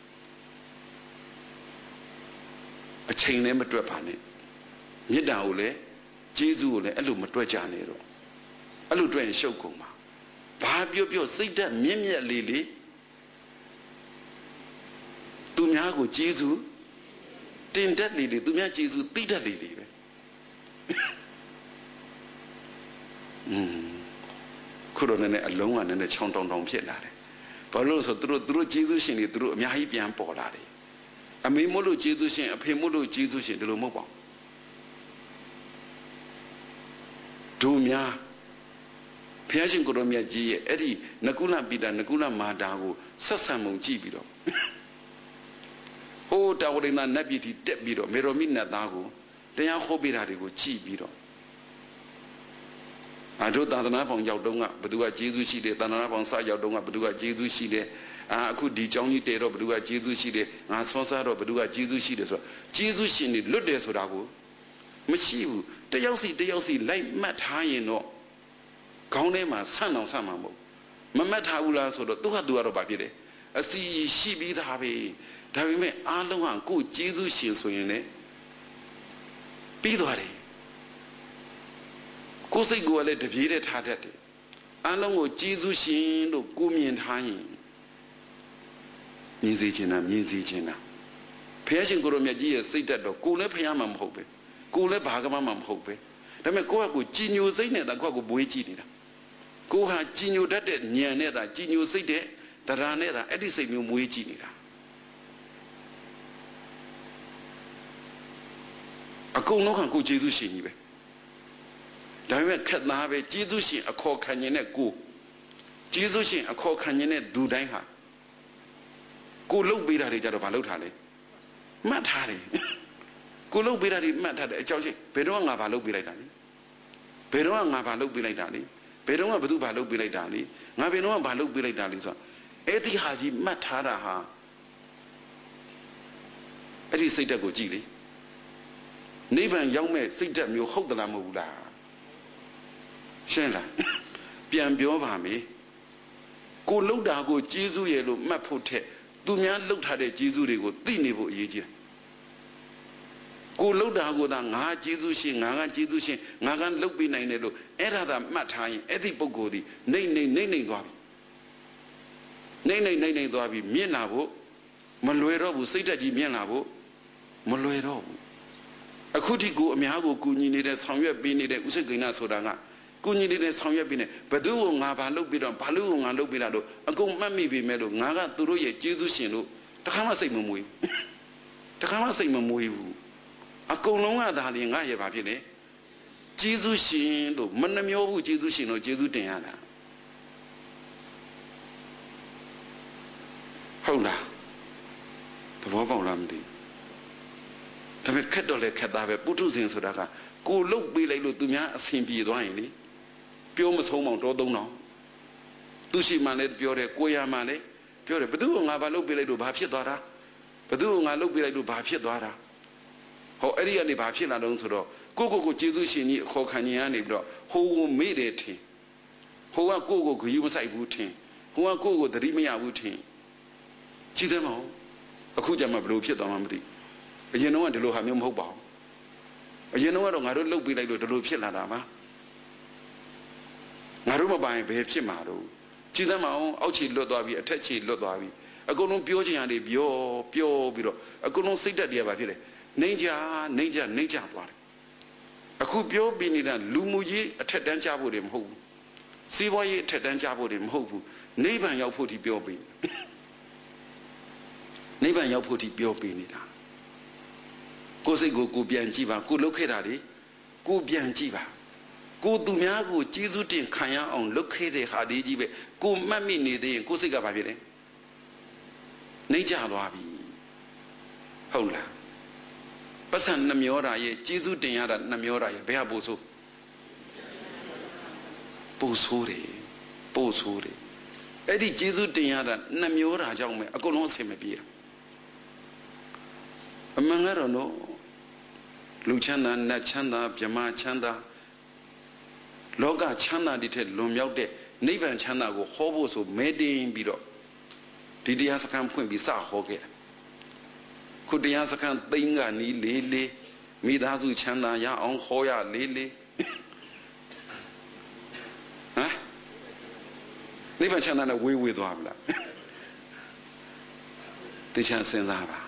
Speaker 1: အချိန်လည်းမတွက်ပါနဲ့မေတ္တာကိုလည်းကျေးဇူးကိုလည်းအဲ့လိုမတွက်ကြနဲ့တော့အဲ့လိုတွက်ရင်ရှုပ်ကုန်ပါဘာပြောပြောစိတ်ဓာတ်မြင့်မြတ်လေးလေးသူများကိုကျေးဇူးတင်တတ်လေးလေးသူများကျေးဇူးသိတတ်လေးလေးပဲอืมခုတော့လည်းအလုံးကလည်းချောင်းတောင်တောင်ဖြစ်လာတယ်ဘာလို့ဆိုသူတို့သူတို့ကျေးဇူးရှင်တွေသူတို့အများကြီးပြန်ပေါ်လာတယ်အမေမို့လို့ကျေးဇူးရှင်အဖေမို့လို့ကျေးဇူးရှင်ဒီလိုမဟုတ်ပါဘူးတို့များဘုရားရှင်ကိုရောမြတ်ကြီးရဲ့အဲ့ဒီနကုလပိတာနကုလမာတာကိုဆက်ဆံမှုကြည့်ပြီးတော့ဟိုးတာဝရိဏနတ်ပြည်တီတက်ပြီးတော့မေရောမိနတ်သားကိုတရားဟောပေးတာတွေကိုကြည့်ပြီးတော့အတို့သာသနာ့ဘောင်ရောက်တော့ကဘသူကကျေးဇူးရှိတယ်သာသနာ့ဘောင်စရောက်တော့ကဘသူကကျေးဇူးရှိတယ်အာအခုဒီเจ้าကြီးတဲတော့ဘသူကကျေးဇူးရှိတယ်ငါဆောစားတော့ဘသူကကျေးဇူးရှိတယ်ဆိုတော့ကျေးဇူးရှင်တွေလွတ်တယ်ဆိုတာကိုမရှိဘူးတယောက်စီတယောက်စီလိုက်မှတ်ထားရင်တော့ခေါင်းထဲမှာဆန့်အောင်ဆန့်မှာမဟုတ်မမှတ်ထားဘူးလားဆိုတော့သူကသူကတော့ဘာဖြစ်လဲအစီရှိပြီးသားပဲဒါပေမဲ့အားလုံးဟာကိုယ်ကျေးဇူးရှင်ဆိုရင်လည်းပြီးသွားတယ်ကိုယ်စိတ်ကိုလည်းတပြေးတဲ့ထားတတ်တယ်အားလုံးကိုကျေးဇူးရှင်လို့ကိုမြင်ထားရင်မြင်စေချင်တာမြင်စေချင်တာဘုရားရှင်ကိုရောမြတ်ကြီးရဲ့စိတ်ဓာတ်တော့ကိုယ်လည်းဖျားမှမဟုတ်ပဲကိုယ်လည်းဘာကမှမဟုတ်ပဲဒါပေမဲ့ကိုယ့်ကကိုကြည်ညိုစိတ်နဲ့တာကိုယ့်ကကိုဘွေးကြည့်နေတာကိုဟာကြည်ညိုတတ်တဲ့ဉာဏ်နဲ့တာကြည်ညိုစိတ်တဲ့တရားနဲ့တာအဲ့ဒီစိတ်မျိုးမွေးကြည့်နေတာအကုန်လုံးကကိုကျေးဇူးရှင်ကြီးပဲဒါပေမဲ့ခက်သားပဲကျေးဇူးရှင်အခေါ်ခံခြင်းနဲ့ကိုကျေးဇူးရှင်အခေါ်ခံခြင်းနဲ့သူတိုင်းဟာကိုလှုပ်ပေးတာတွေကြတော့ဘာလှုပ်ထားလဲမှတ်ထားတယ်ကိုလှုပ်ပေးတာတွေမှတ်ထားတယ်အကြောင်းရှိဘယ်တော့ငါဘာလှုပ်ပေးလိုက်တာလဲဘယ်တော့ငါဘာလှုပ်ပေးလိုက်တာလဲဘယ်တော့ဘသူဘာလှုပ်ပေးလိုက်တာလဲငါဘယ်တော့ဘာလှုပ်ပေးလိုက်တာလဲဆိုတော့အဲ့ဒီဟာကြီးမှတ်ထားတာဟာအဲ့ဒီစိတ်ဓာတ်ကိုကြည့်လေနိဗ္ဗာန်ရောက်မဲ့စိတ်ဓာတ်မျိုးဟုတ်သလားမဟုတ်ဘူးလားရှင်းလားပြန်ပြောပါမယ်ကိုလှုပ်တာကိုကျေးဇူးရဲ့လို့မှတ်ဖို့ထက်သူများလှုပ်ထားတဲ့ကျေးဇူးတွေကိုသိနေဖို့အရေးကြီးတယ်ကိုလှုပ်တာကိုသာငါကျေးဇူးရှင်ငါကကျေးဇူးရှင်ငါကလှုပ်ပေးနိုင်တယ်လို့အဲ့ဒါသာမှတ်ထားရင်အဲ့ဒီပုဂ္ဂိုလ်ဒီနေနေနေနေသွားပြီနေနေနေနေသွားပြီမြင်လာဖို့မလွယ်တော့ဘူးစိတ်ဓာတ်ကြီးမြင်လာဖို့မလွယ်တော့ဘူးအခုထိကိုအများကိုကူညီနေတဲ့ဆောင်ရွက်ပေးနေတဲ့ဥစ္စာကိန်းနာဆိုတာကကူညီနေတဲ့ဆောင်ရွက်ပေးနေဘယ်သူကိုငါဘာလုပ်ပြီးတော့ဘာလို့ကိုငါလုပ်ပေးတာလို့အကုန်မှတ်မိပြီမဲ့လို့ငါကသူတို့ရဲ့ကျေးဇူးရှင်လို့တခါမှစိတ်မမွေးဘူးတခါမှစိတ်မမွေးဘူးအကုန်လုံးကဒါလျင်ငါရဲ့ဘာဖြစ်လဲကျေးဇူးရှင်လို့မနှမျောဘူးကျေးဇူးရှင်လို့ကျေးဇူးတင်ရတာဟုတ်လားသဘောပေါက်လားမသိဒါပေမဲ့ခက်တော့လေခက်တာပဲပုထုဇဉ်ဆိုတာကကိုလှုပ်ပေးလိုက်လို့သူများအဆင်ပြေသွားရင်လေပြောမဆုံးအောင်တော့သုံးတော့သူရှိမှလည်းပြောတယ်ကိုရမှလည်းပြောတယ်ဘသူကငါဘာလှုပ်ပေးလိုက်လို့ဘာဖြစ်သွားတာဘသူကငါလှုပ်ပေးလိုက်လို့ဘာဖြစ်သွားတာဟောအဲ့ဒီကနေဘာဖြစ်လာတော့ဆိုတော့ကိုကိုကိုကျေးဇူးရှင်ကြီးအခေါ်ခံခြင်းကနေပြီးတော့ဟိုကိုမေ့တယ်ထင်ဟိုကကိုကိုဂရုမစိုက်ဘူးထင်ဟိုကကိုကိုသတိမရဘူးထင်ကြည့်တယ်မဟုတ်အခုကျမှဘလို့ဖြစ်သွားမှမသိအရင်တော့ကဒီလိုဟာမျိုးမဟုတ်ပါဘူးအရင်တော့ကတော့ငါတို့လှုပ်ပေးလိုက်လို့ဒီလိုဖြစ်လာတာပါငါတို့မပိုင်ဘယ်ဖြစ်မှာတော့ကြည်သမ်းမအောင်အောက်ခြေလွတ်သွားပြီအထက်ခြေလွတ်သွားပြီအကုန်လုံးပြောချင်ရတယ်ပြောပြောပြီးတော့အကုန်လုံးစိတ်ဓာတ်တွေကဘာဖြစ်လဲနှိမ့်ကြနှိမ့်ကြနှိမ့်ကြသွားတယ်အခုပြောပြနေတာလူမှုရေးအထက်တန်းကြဖို့တွေမဟုတ်ဘူးစီးပွားရေးအထက်တန်းကြဖို့တွေမဟုတ်ဘူးနိဗ္ဗာန်ရောက်ဖို့ဒီပြောပြီးနိဗ္ဗာန်ရောက်ဖို့ဒီပြောပြီးနေတာကိုယ်စိတ်ကိုကိုပြန်ကြည့်ပါကိုလှုပ်ခဲ့တာတွေကိုပြန်ကြည့်ပါကိုသူများကိုကျေးဇူးတင်ခံရအောင်လှုပ်ခဲ့တဲ့ဟာလေးကြီးပဲကိုမှတ်မိနေသေးရင်ကိုယ်စိတ်ကဘာဖြစ်လဲနှိမ့်ကြသွားပြီဟုတ်လားပတ်စံနှမျောတာရဲ့ကျေးဇူးတင်ရတာနှမျောတာရဲ့ဘယ်ဟာပို့ဆိုးပို့ဆိုးတယ်ပို့ဆိုးတယ်အဲ့ဒီကျေးဇူးတင်ရတာနှမျောတာကြောင့်ပဲအကုန်လုံးအဆင်မပြေတာအမှန်ကတော့နော်လူချမ်းသာနတ်ချမ်းသာဗြဟ္မာချမ်းသာလောကချမ်းသာတွေထက်လွန်မြောက်တဲ့နိဗ္ဗာန်ချမ်းသာကိုဟောဖို့ဆိုမဲတင်ပြီးတော့ဒီတရားစခန်းဖွင့်ပြီးစဟောခဲ့တာခုတရားစခန်းသိန်းကနီးလေးလေးမိသားစုချမ်းသာရအောင်ဟောရလေးလေးဟမ်နိဗ္ဗာန်ချမ်းသာနဲ့ဝေးဝေးသွားပြီလားတရားစဉ်းစားပါ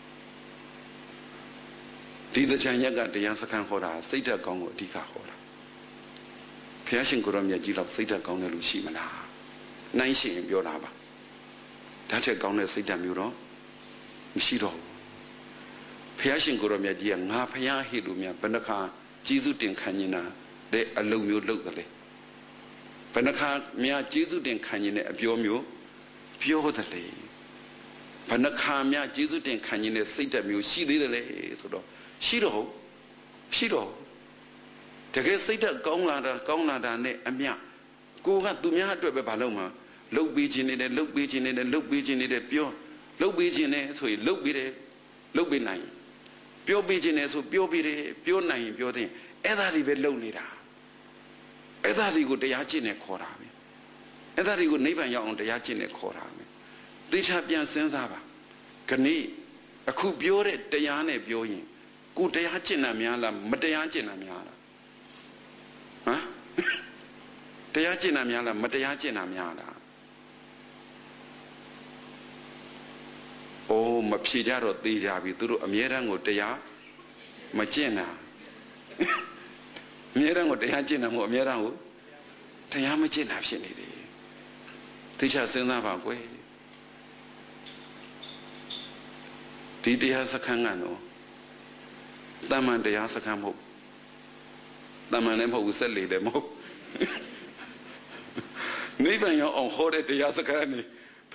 Speaker 1: ဒီတချမ်းရက်ကတရားစခန်းဟောတာစိတ်ဓာတ်ကောင်းကိုအဓိကဟောတာဘုရားရှင်ကိုရောမြတ်ကြီးတော့စိတ်ဓာတ်ကောင်းတဲ့လူရှိမလားနိုင်ရှင်ပြောတာပါဓာတ်ထက်ကောင်းတဲ့စိတ်ဓာတ်မျိုးတော့မရှိတော့ဘူးဘုရားရှင်ကိုရောမြတ်ကြီးကငါဘုရားဟိလို့များဘယ်နှခါကျေးဇူးတင်ခံနေတာတဲ့အလုံးမျိုးလုပ်တယ်လေဘယ်နှခါများကျေးဇူးတင်ခံနေတဲ့အပြောမျိုးပြောတယ်လေဘယ်နှခါများကျေးဇူးတင်ခံနေတဲ့စိတ်ဓာတ်မျိုးရှိသေးတယ်လေဆိုတော့ရှိတော့ရှိတော့တကယ်စိတ်ဓာတ်ကောင်းလာတာကောင်းလာတာနဲ့အမျှကိုကသူများအတွက်ပဲမလုပ်မှာလှုပ်ပေးခြင်းနေတယ်လှုပ်ပေးခြင်းနေတယ်လှုပ်ပေးခြင်းနေတယ်ပြောလှုပ်ပေးခြင်းနေဆိုရင်လှုပ်ပေးတယ်လှုပ်ပေးနိုင်ပြောပေးခြင်းနေဆိုပြောပေးတယ်ပြောနိုင်ရင်ပြောတဲ့အဲ့ဒါတွေပဲလှုပ်နေတာအဲ့ဒါတွေကိုတရားကျင့်နေခေါ်တာပဲအဲ့ဒါတွေကိုနိဗ္ဗာန်ရောက်အောင်တရားကျင့်နေခေါ်တာပဲသေချာပြန်စဉ်းစားပါခဏအခုပြောတဲ့တရားနဲ့ပြောရင်ကိုတရားကျင့်တာများလားမတရားကျင့်တာများလားဟမ်တရားကျင့်တာများလားမတရားကျင့်တာများလားအိုးမဖြေကြတော့သေကြပြီသူတို့အမြဲတမ်းကိုတရားမကျင့်တာအမြဲတမ်းကိုတရားကျင့်တာမဟုတ်အမြဲတမ်းကိုတရားမကျင့်တာဖြစ်နေတယ်သေချာစဉ်းစားပါကွယ်ဒီတရားစခန်းကတော့တမန်တရားစခန်းမဟုတ်တမန်လည်းမဟုတ်ဘူးဆက်လေလည်းမဟုတ်နိဗ္ဗာန်ရောက်အောင်ဟောတဲ့တရားစခန်းနေ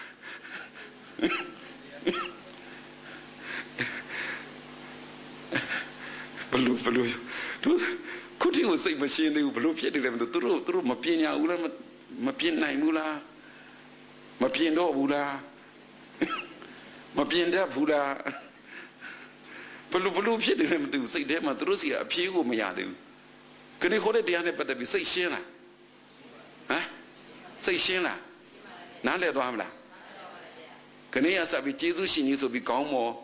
Speaker 1: ဘလို့ဘလို့တို့ခုတည်းကိုစိတ်မရှင်းသေးဘူးဘလို့ဖြစ်တယ်လဲမသိသူတို့သူတို့မပညာဘူးလားမပြင်နိုင်ဘူးလားမပြင်တော့ဘူးလားမပြင်တတ်ဘူးလားဘလို့ဘလို့ဖြစ်တယ်လဲမသိဘူးစိတ်ထဲမှာသူတို့စီအဖြေကိုမရသေးဘူးခဏခေါ်တဲ့တရားနဲ့ပတ်သက်ပြီးစိတ်ရှင်းလားဟမ်စိတ်ရှင်းလားနားလည်သွားမလားခဏရစပြီးကျေးဇူးရှင်ကြီးဆိုပြီးကောင်းမော်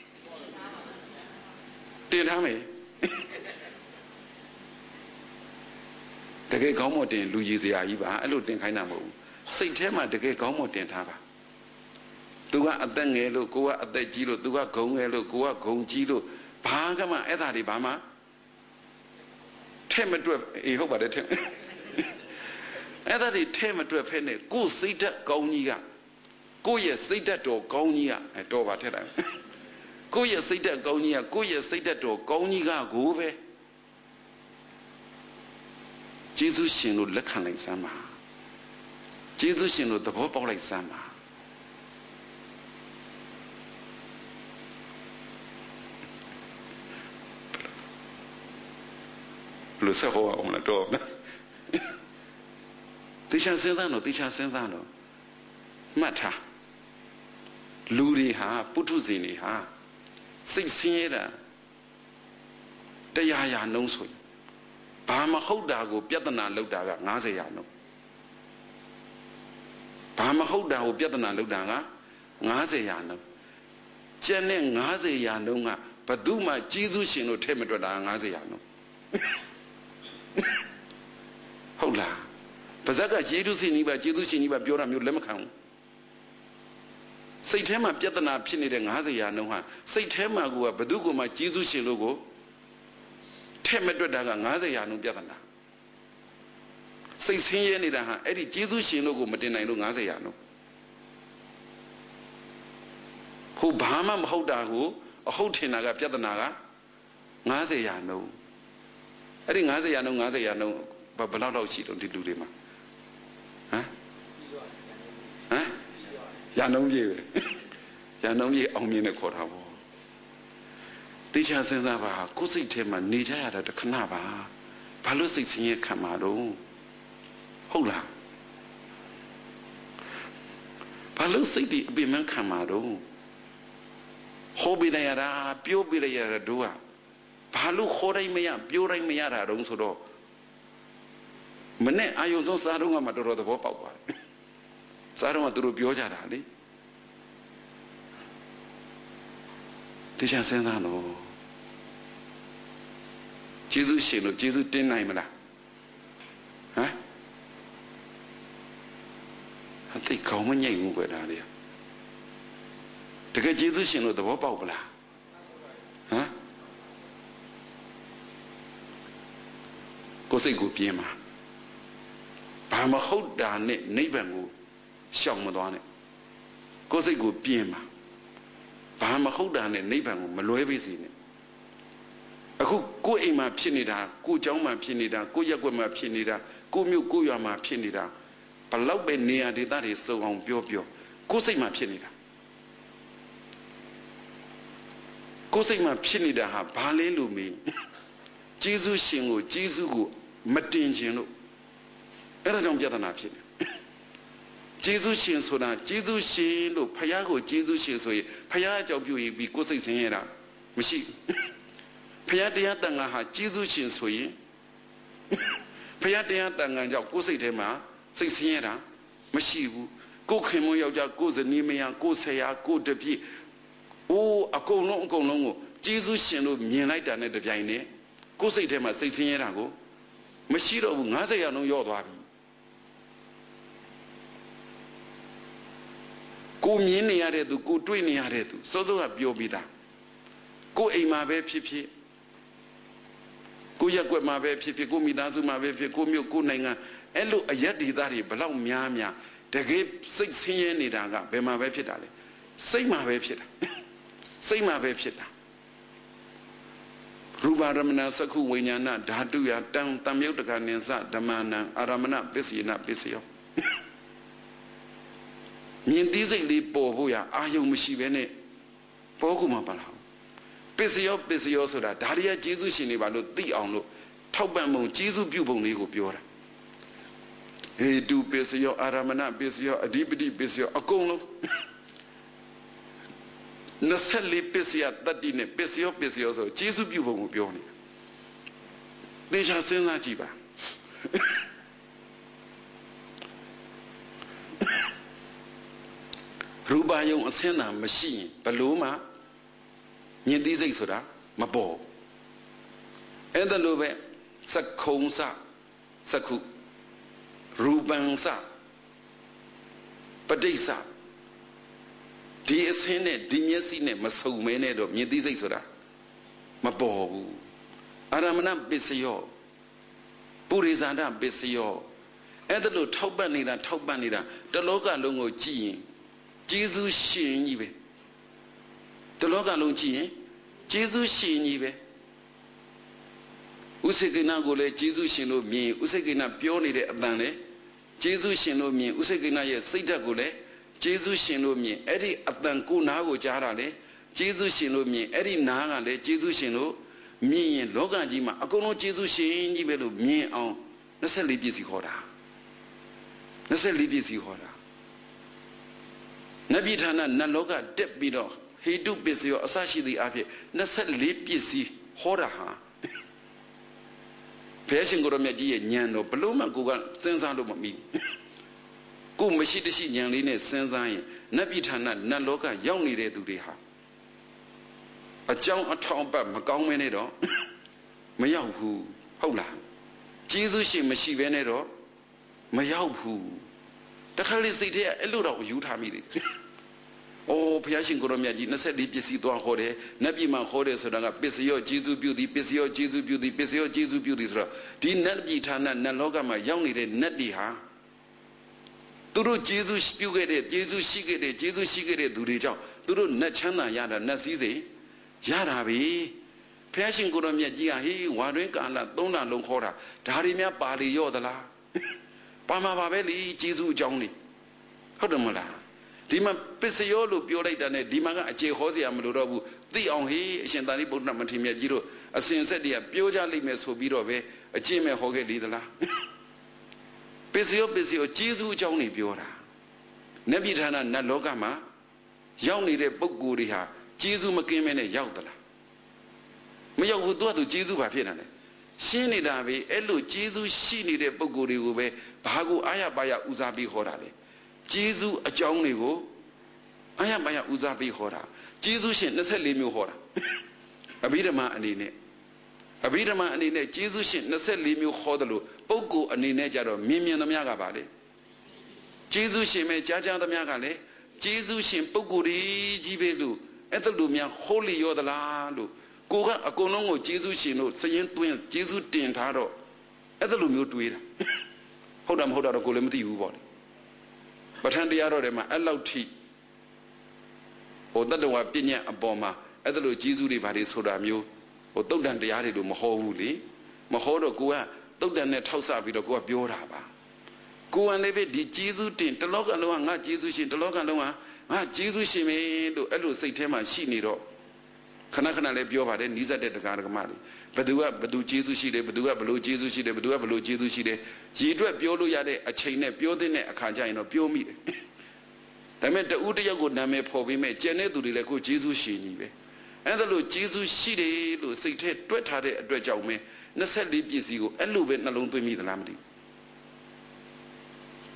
Speaker 1: တင်ထားမယ်တကယ်ကောင်းမော်တင်လူကြီးစရာကြီးပါအဲ့လိုတင်ခိုင်းတာမဟုတ်ဘူးစိတ်ထဲမှာတကယ်ကောင်းမော်တင်ထားပါသူကအသက်ငယ်လို့ကိုကအသက်ကြီးလို့သူကဂုံငယ်လို့ကိုကဂုံကြီးလို့ဘာကမှအဲ့ဒါတွေဘာမှထဲမတွက်အေးဟုတ်ပါတယ်ထဲအဲ့ဒါတွေထဲမတွက်ဖဲနဲ့ကိုစိတ်ဓာတ်ကောင်းကြီးကကိုရဲ့စိတ်ဓာတ်တော်ကောင်းကြီးကအဲတော်ပါထက်တယ်ကိုရဲ့စိတ်ဓာတ်ကောင်းကြီးကကိုရဲ့စိတ်ဓာတ်တော်ကောင်းကြီးကကိုပဲကျေးဇူးရှင်လို့လက်ခံလိုက်စမ်းပါကျေးဇူးရှင်လို့သဘောပေါက်လိုက်စမ်းပါလို့ဆက်ဟောအောင်လားတော့တေချာစဉ်းစားတော့တေချာစဉ်းစားတော့မှတ်ထားလူတွေဟာပုထုဇဉ်တွေဟာစိတ်ဆင်းရဲတာတရားရာနှုံးဆိုဘာမဟုတ်တာကိုပြဿနာလောက်တာက၅၀ရာနှုံးဘာမဟုတ်တာကိုပြဿနာလောက်တာက၅၀ရာနှုံးကျန်တဲ့၅၀ရာနှုံးကဘယ်သူမှကျေးဇူးရှင်လို့ထဲ့မတွက်တာ၅၀ရာနှုံးဟုတ်လားပါဇက်ကကျေးဇူးရှင်ကြီးပါကျေးဇူးရှင်ကြီးပါပြောတာမျိုးလက်မခံဘူးစိတ်ထဲမှာပြဿနာဖြစ်နေတဲ့၅၀ရာနှုန်းဟာစိတ်ထဲမှာကဘယ်သူကမှကျေးဇူးရှင်လို့ကိုထဲ့မတွက်တာက၅၀ရာနှုန်းပြဿနာစိတ်ဆင်းရဲနေတာဟာအဲ့ဒီကျေးဇူးရှင်လို့ကိုမတင်နိုင်လို့၅၀ရာနှုန်းဟိုဘာမှမဟုတ်တာကိုအဟုတ်ထင်တာကပြဿနာက၅၀ရာနှုန်းအဲ့ဒီ၅၀ရာနှုန်း၅၀ရာနှုန်းဘယ်လောက်လောက်ရှိတော့ဒီလူတွေမှာဟမ်ဟမ်ရာနှုန်းပြေပဲရာနှုန်းပြေအောင်မြင်တဲ့ခေါ်တာပေါ့တေချာစဉ်းစားပါကိုယ်စိတ်ထဲမှာနေကြရတာတခဏပါဘာလို့စိတ်ဆင်းရဲခံမှာတော့ဟုတ်လားဘာလို့စိတ်ဒီအပြင်းမှန်းခံမှာတော့ဟောပြလိုက်ရတာပြောပြလိုက်ရတာတို့ကဘာလို့ခေါ်တိုင်းမရပြောတိုင်းမရတာတုံးဆိုတော့မနဲ့အာယုံဆုံးစားတော့ကမှတော်တော်သဘောပေါက်သွားတယ်စားတော့ကသူတို့ပြောကြတာလေတေချာစဉ်းစားတော့ကျေးဇူးရှင်လို့ကျေးဇူးတင်နိုင်မလားဟမ်အသိကောင်းမညိတ်ဘူးပဲဒါလေတကယ်ကျေးဇူးရှင်လို့သဘောပေါက်ပလားဟမ်ကိုယ်စိတ်ကိုပြင်းပါဘာမဟုတ်တာနဲ့နိဗ္ဗာန်ကိုရှောင်မသွားနဲ့ကိုယ်စိတ်ကိုပြင်းပါဘာမဟုတ်တာနဲ့နိဗ္ဗာန်ကိုမလွဲပေးစေနဲ့အခုကိုယ်အိမ်မှာဖြစ်နေတာကိုယ်เจ้าမှာဖြစ်နေတာကိုယ်ရက်ွက်မှာဖြစ်နေတာကိုယ်မြို့ကိုယ်ရွာမှာဖြစ်နေတာဘလောက်ပဲနေရာဒေသတွေစုံအောင်ပြောပြောကိုယ်စိတ်မှာဖြစ်နေတာကိုယ်စိတ်မှာဖြစ်နေတာဟာဘာလဲလို့မေးကျေးဇူးရှင်ကိုကျေးဇူးကိုမတင်ခြင်းလို့အဲ့ဒါကြောင့်ပြဿနာဖြစ်နေကျေးဇူးရှင်ဆိုတာကျေးဇူးရှင်လို့ဖခင်ကိုကျေးဇူးရှင်ဆိုရင်ဖခင်အကြောင်းပြုပြီးကိုယ်စိတ်ဆင်းရဲတာမရှိဖခင်တရားတန်ခါဟာကျေးဇူးရှင်ဆိုရင်ဖခင်တရားတန်ခါကြောင့်ကိုယ်စိတ်ထဲမှာစိတ်ဆင်းရဲတာမရှိဘူးကိုခင်မယောက်ျားကိုဇနီးမယားကိုဆရာကိုတပည့်အိုးအကုန်လုံးအကုန်လုံးကိုကျေးဇူးရှင်လို့မြင်လိုက်တာနဲ့တပြိုင်နက်ကိုယ်စိတ်ထဲမှာစိတ်ဆင်းရဲတာကိုမရှိတော့ဘူး၅၀ရာနှုန်းယော့သွားပြီကိုမြင်နေရတဲ့သူကိုတွေ့နေရတဲ့သူစောစောကပြောပြီးသားကိုအိမ်မှာပဲဖြစ်ဖြစ်ကိုရက်ွက်မှာပဲဖြစ်ဖြစ်ကိုမိသားစုမှာပဲဖြစ်ကိုမြို့ကိုနိုင်ငံအဲ့လိုအယက်ဒေသတွေဘလောက်များများတကယ်စိတ်ဆင်းရဲနေတာကဘယ်မှာပဲဖြစ်တာလဲစိတ်မှာပဲဖြစ်တာစိတ်မှာပဲဖြစ်တာရူပရမဏသက္ခုဝိညာဏဓာတုယတံတံမြုတ်တကနိသဓမ္မနံအာရမဏပစ္စယေနပစ္စယောမြင်သိစိတ်လေးပေါ်ဖို့ရအာယုံမရှိဘဲနဲ့ပေါ်ကူမှာပါလားပစ္စယောပစ္စယောဆိုတာဒါရီယာကျေးဇူးရှင်တွေပါလို့သိအောင်လို့ထောက်ပံ့ပုံကျေးဇူးပြုပုံလေးကိုပြောတာဟေတုပစ္စယောအာရမဏပစ္စယောအဓိပတိပစ္စယောအကုန်လုံးနှစ်လေးပစ္စယတတ္တိနဲ့ပစ္စယောပစ္စယောဆိုကျေးဇူးပြုပုံကိုပြောနေတာသေချာစဉ်းစားကြည့်ပါရူပယုံအစင်းတာမရှိရင်ဘလို့မှမြင်သိစိတ်ဆိုတာမပေါ်အဲ့ဒါလိုပဲစက္ခုံစစက္ခုရူပံစပဋိစ္စဒီအစင်းနဲ့ဒီမျက်စိနဲ့မစုံမဲနဲ့တော့မြင်သိစိတ်ဆိုတာမပေါ်ဘူးအာရမဏပစ္စယောပုရိဇာဏပစ္စယောအဲ့ဒါလိုထောက်ပံ့နေတာထောက်ပံ့နေတာတလောကလုံးကိုကြည့်ရင်ကျေးဇူးရှင်ကြီးပဲတလောကလုံးကြည့်ရင်ကျေးဇူးရှင်ကြီးပဲဥစိကိဏကိုလည်းကျေးဇူးရှင်လို့မြင်ဥစိကိဏပြောနေတဲ့အတန်လေကျေးဇူးရှင်လို့မြင်ဥစိကိဏရဲ့စိတ်ဓာတ်ကိုလည်းကျေးဇူးရှင်လို့မြင်အဲ့ဒီအတန်ကိုနားကိုကြားတာလေကျေးဇူးရှင်လို့မြင်အဲ့ဒီနားကလည်းကျေးဇူးရှင်လို့မြင်ရင်လောကကြီးမှာအကုန်လုံးကျေးဇူးရှင်ကြီးပဲလို့မြင်အောင်၂၄ပြည့်စီခေါ်တာ၂၄ပြည့်စီခေါ်တာနဗိဌာနနတ်လောကတက်ပြီးတော့ဟေတုပစ္စယောအစရှိသည့်အဖြစ်၂၄ပြည့်စီဟောတာဟာဘုရားရှင်ကိုရမြတ်ကြီးရဲ့ဉာဏ်တော်ဘလို့မှကိုကစဉ်းစားလို့မမီကိုမရှိတရှိဉာဏ်လေးနဲ့စဉ်းစားရင်နဗိဌာနနတ်လောကရောက်နေတဲ့သူတွေဟာအကြောင်းအထောက်အပံ့မကောင်းမဲနဲ့တော့မရောက်ဘူးဟုတ်လားကျေးဇူးရှင်မရှိဘဲနဲ့တော့မရောက်ဘူးတခါလေစိတ်ထဲအဲ့လိုတော့ယူထားမိတယ်။အိုးဘုရားရှင်ကိုရမြတ်ကြီး၂၄ပစ္စည်းသွားဟောတယ်နတ်ပြည်မှာဟောတယ်ဆိုတာကပစ္စယောကျေးဇူးပြုသည်ပစ္စယောကျေးဇူးပြုသည်ပစ္စယောကျေးဇူးပြုသည်ဆိုတော့ဒီနတ်ပြည်ဌာနနတ်လောကမှာရောက်နေတဲ့နတ်တွေဟာသူတို့ကျေးဇူးပြုခဲ့တဲ့ကျေးဇူးရှိခဲ့တဲ့ကျေးဇူးရှိခဲ့တဲ့သူတွေကြောင့်သူတို့နတ်ချမ်းသာရတာနတ်စည်းစိမ်ရတာပဲဘုရားရှင်ကိုရမြတ်ကြီးကဟေးဝါတွင်ကာလသုံးလလုံးခေါ်တာဒါတွေများပါလေရော့သလားပါမှာပါပဲလေကျေးဇူးအကြောင်းလေဟုတ်တယ်မလားဒီမှာပစ္စယောလို့ပြောလိုက်တာနဲ့ဒီမှာကအခြေဟောစရာမလိုတော့ဘူးသိအောင်ဟေးအရှင်သာရိပုတ္တမထေရမြတ်ကြီးတို့အစဉ်ဆက်တည်းကပြောကြလိမ့်မယ်ဆိုပြီးတော့ပဲအကျင့်မဲ့ဟောခဲ့လေသလားပစ္စယောပစ္စယောကျေးဇူးအကြောင်းနေပြောတာနတ်ပြည်ဌာနနတ်လောကမှာရောက်နေတဲ့ပုဂ္ဂိုလ်တွေဟာကျေးဇူးမကင်းမဲနဲ့ရောက်သလားမရောက်ဘူးသူကသူကျေးဇူးဘာဖြစ်တာလဲရှင်းနေတာပဲအဲ့လိုကျေးဇူးရှိနေတဲ့ပုဂ္ဂိုလ်တွေကိုပဲဘာကိုအာရပါရဦးစားပေးဟောတာလဲကျေးဇူးအကြောင်းတွေကိုအာရပါရဦးစားပေးဟောတာကျေးဇူးရှင်၂၄မျိုးဟောတာအဘိဓမ္မာအနေနဲ့အဘိဓမ္မာအနေနဲ့ကျေးဇူးရှင်၂၄မျိုးဟောတယ်လို့ပုဂ္ဂိုလ်အနေနဲ့ကြတော့မြင်မြင်သမျှကပါလေကျေးဇူးရှင်ပဲကြားကြားသမျှကလည်းကျေးဇူးရှင်ပုဂ္ဂိုလ်ကြီးပဲလို့အဲ့ဒါလိုများဟောလျော်သလားလို့ကိုကအကုန်လုံးကိုကျေးဇူးရှင်လို့စရင်သွင်းကျေးဇူးတင်ထားတော့အဲ့ဒါလိုမျိုးတွေးတာဟုတ်တာမဟုတ်တာတော့ကိုလည်းမသိဘူးပေါ့လေပဋ္ဌာန်းတရားတော်ထဲမှာအဲ့လောက်ထိဟိုတတ္တဝါပညာအပေါ်မှာအဲ့ဒါလိုကျေးဇူးတွေဘာတွေဆိုတာမျိုးဟိုတုတ်တန်တရားတွေလို့မဟောဘူးလေမဟောတော့ကိုကတုတ်တန်နဲ့ထောက်ဆပြီးတော့ကိုကပြောတာပါကိုကလည်းပဲဒီကျေးဇူးတင်တလောကလုံးကငါကျေးဇူးရှင်တလောကလုံးကငါကျေးဇူးရှင်ပဲလို့အဲ့လိုစိတ်ထဲမှာရှိနေတော့ခဏခဏလည်းပြောပါတယ်နီးစပ်တဲ့တရားဓမ္မတွေဘသူကဘသူကျေးဇူးရှိတယ်ဘသူကဘလို့ကျေးဇူးရှိတယ်ဘသူကဘလို့ကျေးဇူးရှိတယ်ရည်အတွက်ပြောလို့ရတဲ့အချိန်နဲ့ပြောတဲ့အခါကျရင်တော့ပြောမိတယ်ဒါပေမဲ့တဦးတယောက်ကိုနာမည်ဖော်ပြီးမဲ့ကျန်တဲ့သူတွေလည်းကိုကျေးဇူးရှင်ကြီးပဲအဲ့ဒါလို့ကျေးဇူးရှိတယ်လို့စိတ်ထဲတွက်ထားတဲ့အတွက်ကြောင့်ပဲ၂၄ပြည့်စည်ကိုအဲ့လိုပဲနှလုံးသွင်းမိသလားမသိဘူး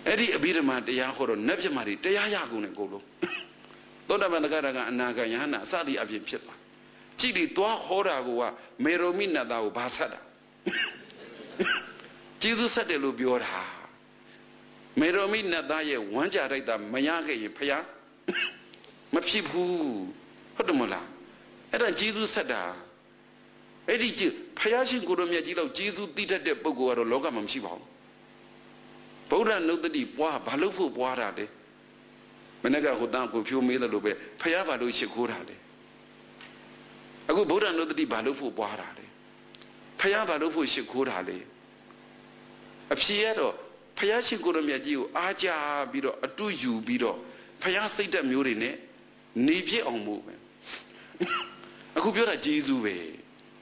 Speaker 1: Edi abirama taya horo nebjamari taya yagune golo. Toda banagaraga anagayana sadi avin pitla. Chili toa hora goa meromina dao basada. Jesus said the lubiora. Meromina daye wanja reda mayage paya. Mapsipu Hodomola. Era Jesus said that. Edi Payashin Gurumia Gilo, Jesus did the Bogo or Logamam Shibo. Boda no the deep wa balufu boarade. Menaga Hodanko, few meter lobe, Payaba do Shikurade. I go Boda no the deep balufu boarade. Payaba do Shikurade. A Piero, Payashin Gurumia Gio, Aja Bido, a two you Bido, Payasita Murine, Nibie on movement. I could be a Jesus way.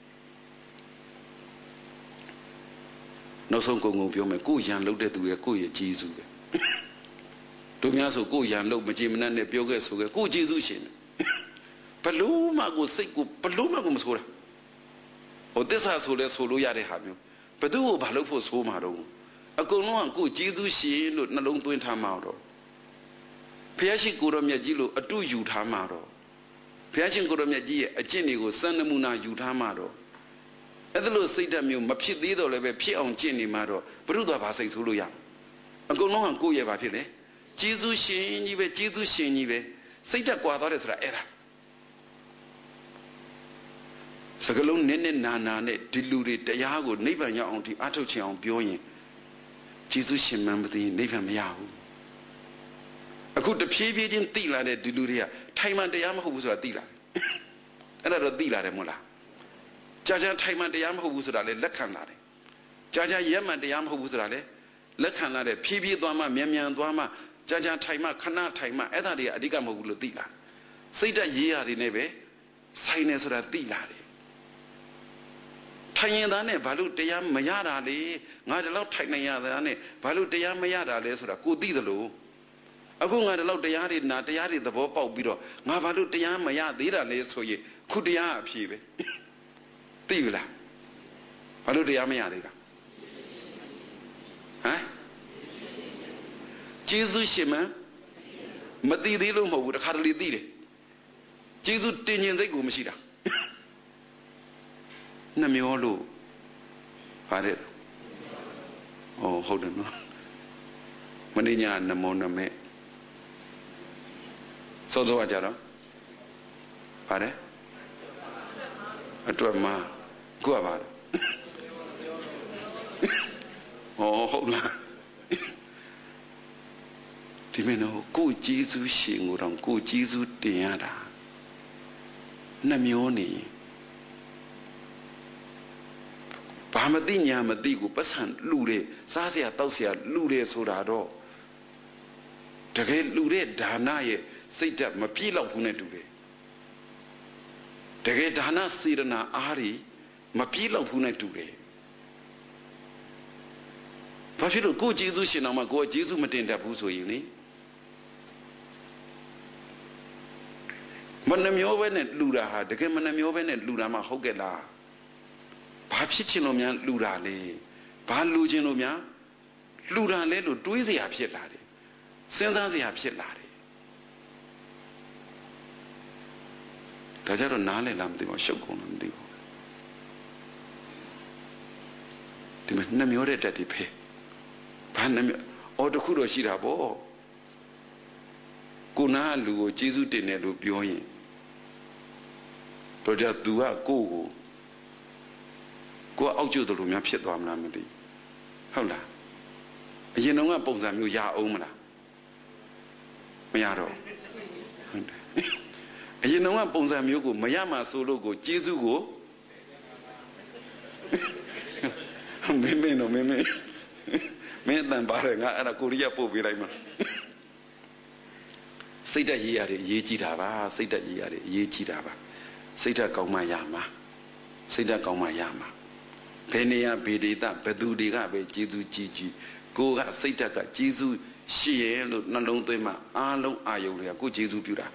Speaker 1: No son con un piome, cuyan look at the cuya Jesus. To me also cuyan look, Majimina and Pioga, so a good Jesus. Paloma go say, Paloma Gumsura. Or this has so less solo yard have you. But do Balopo so maro. A go no good Jesus, she look not long to in Tamaro. Piashi Guramia Gilo, a two you Tamaro. Piachin Guramia G, a Chinigo, Sanamuna Yutamaro. Edelo Satan mu Mapi Dido Leve Pia on Chini Maro, Bruda Basa Suluya. A go no and go Yavapile. Jesus Shin, Yive, Jesus Shin Yive, Satan Guadores Era. Sagalon Nene Nana, deluded Dayago, neighbor your auntie Atochi on Bioyin. Jesus Shin Mamadi, neighbor Miao. I could the P V in Tila de Diluria, time and the Yamaha was a dealer. Another dealer, Mola. Jaja time and the Yamaha was a lecanare. Jaja Yam and the Yamaha was a lecanare, P V Dwama, Miamian Dwama, Jaja Taima, Kana Taima, Eda de Adigamo dealer. Say that ye are in neve, sinus or a dealer. Tayane, Balu de Yam Mayada, not a lot Tainayane, Balu de Yam Mayada, less or a good dealer. I go on allowed the yard not the yard the Bopa Bido, Mavalu de Yamaya, Dira Les for ye, Kudia Pive. Tila Palu de Yamaya. Huh? Jesus Shima Madi Diluma would hardly did it. Jesus Tinian they go Mashida Namiolo. Pare. Oh, hold on. Maninia Namona me. So do I jara? Pare? At ma go about it. Oh, hold on. Dimeno, go Jesus shing or go Jesus deada. Namioni Pamadinia Madigo, Passan, Lure, Sasia, Tausia, Lure, Sodado. Take Lure, Danaye. Say that my peel of Hunetube. Take Dana Sirana Ari, my peel of Hunetube. Papido go Jesus in Amago, Jesus Matinda Puso Uni. Manamioven at Lura, the Gamanamioven at Lurama Hogela. Papichinomian Lurale, Paluginomia, Lurale, Duizi Apielade, Sensazi Apielade. Rajaro Nale Lam de Shogun Digo. The Namiore that he pay. Panam or the Kuro Shirabo. Guna Lugo, Jesu Tenelu Bioin. Roger Dua go. Go out to the room, Yapshetam Namadi. Hola. You know what Bozam you ya omla. Mayaro. You know what Bonzam you go, Mayama solo go, Jesu go. Meme no meme. Men than Baranga and a Korea Pobirama. Say that ye are ye chitava, say that ye are ye chitava. Say that Kaumayama. Say that Kaumayama. Penia Bedita, Pedudiga, Jesu Gigi. Go at Sataka, Jesu, she, Nalong Dema, Alo Ayolia, go Jesu Pura.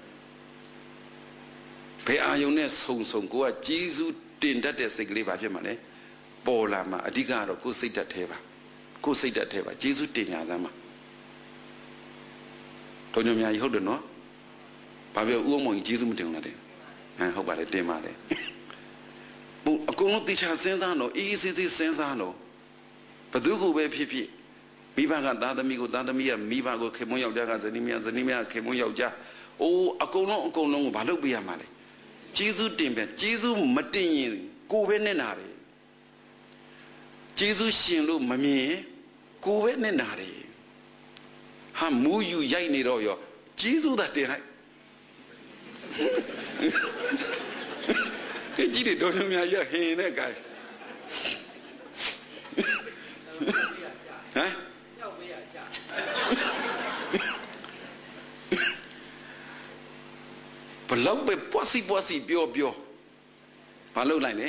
Speaker 1: Pay Iones, Hong Song, go at Jesu, didn't that as a grave of your money. Bolama, Adigaro, go say that Teva. Go say that Teva, Jesu Tinyazama. တော်ကြများကြီးဟုတ်တယ်နော်ဘာပြောဥအောင်မောင်ကြီးကျေးဇူးမတင်ဘူးလားတဲ့ဟမ်ဟုတ်ပါတယ်တင်ပါတယ်ဘုအကုန်လုံးတေချာစဉ်းစားတော့အေးအေးဆေးဆေးစဉ်းစားတော့ဘသူကိုပဲဖြစ်ဖြစ်မိဘကသားသမီးကိုသားသမီးကမိဘကိုခင်မွန်းယောက်ျားကဇနီးမယားဇနီးမယားခင်မွန်းယောက်ျားအိုးအကုန်လုံးအကုန်လုံးကိုဘာလုပ်ပေးရမှာလဲကျေးဇူးတင်ပဲကျေးဇူးမတင်ရင်ကိုယ်ပဲနဲ့နာတယ်ကျေးဇူးရှင်လို့မမြင်ရင်ကိုယ်ပဲနဲ့နာတယ်ဟာမူးယူရိုက်နေတော့ရောကျေးဇူးသာတင်လိုက်ကြည့်တယ်တော်တော်များရဟင်းနဲ့ကြိုင်ဟမ်ရောက်ပေးရကြဘလောက်ပဲပွားစီပွားစီပြောပြောဘာလုပ်လိုက်လဲ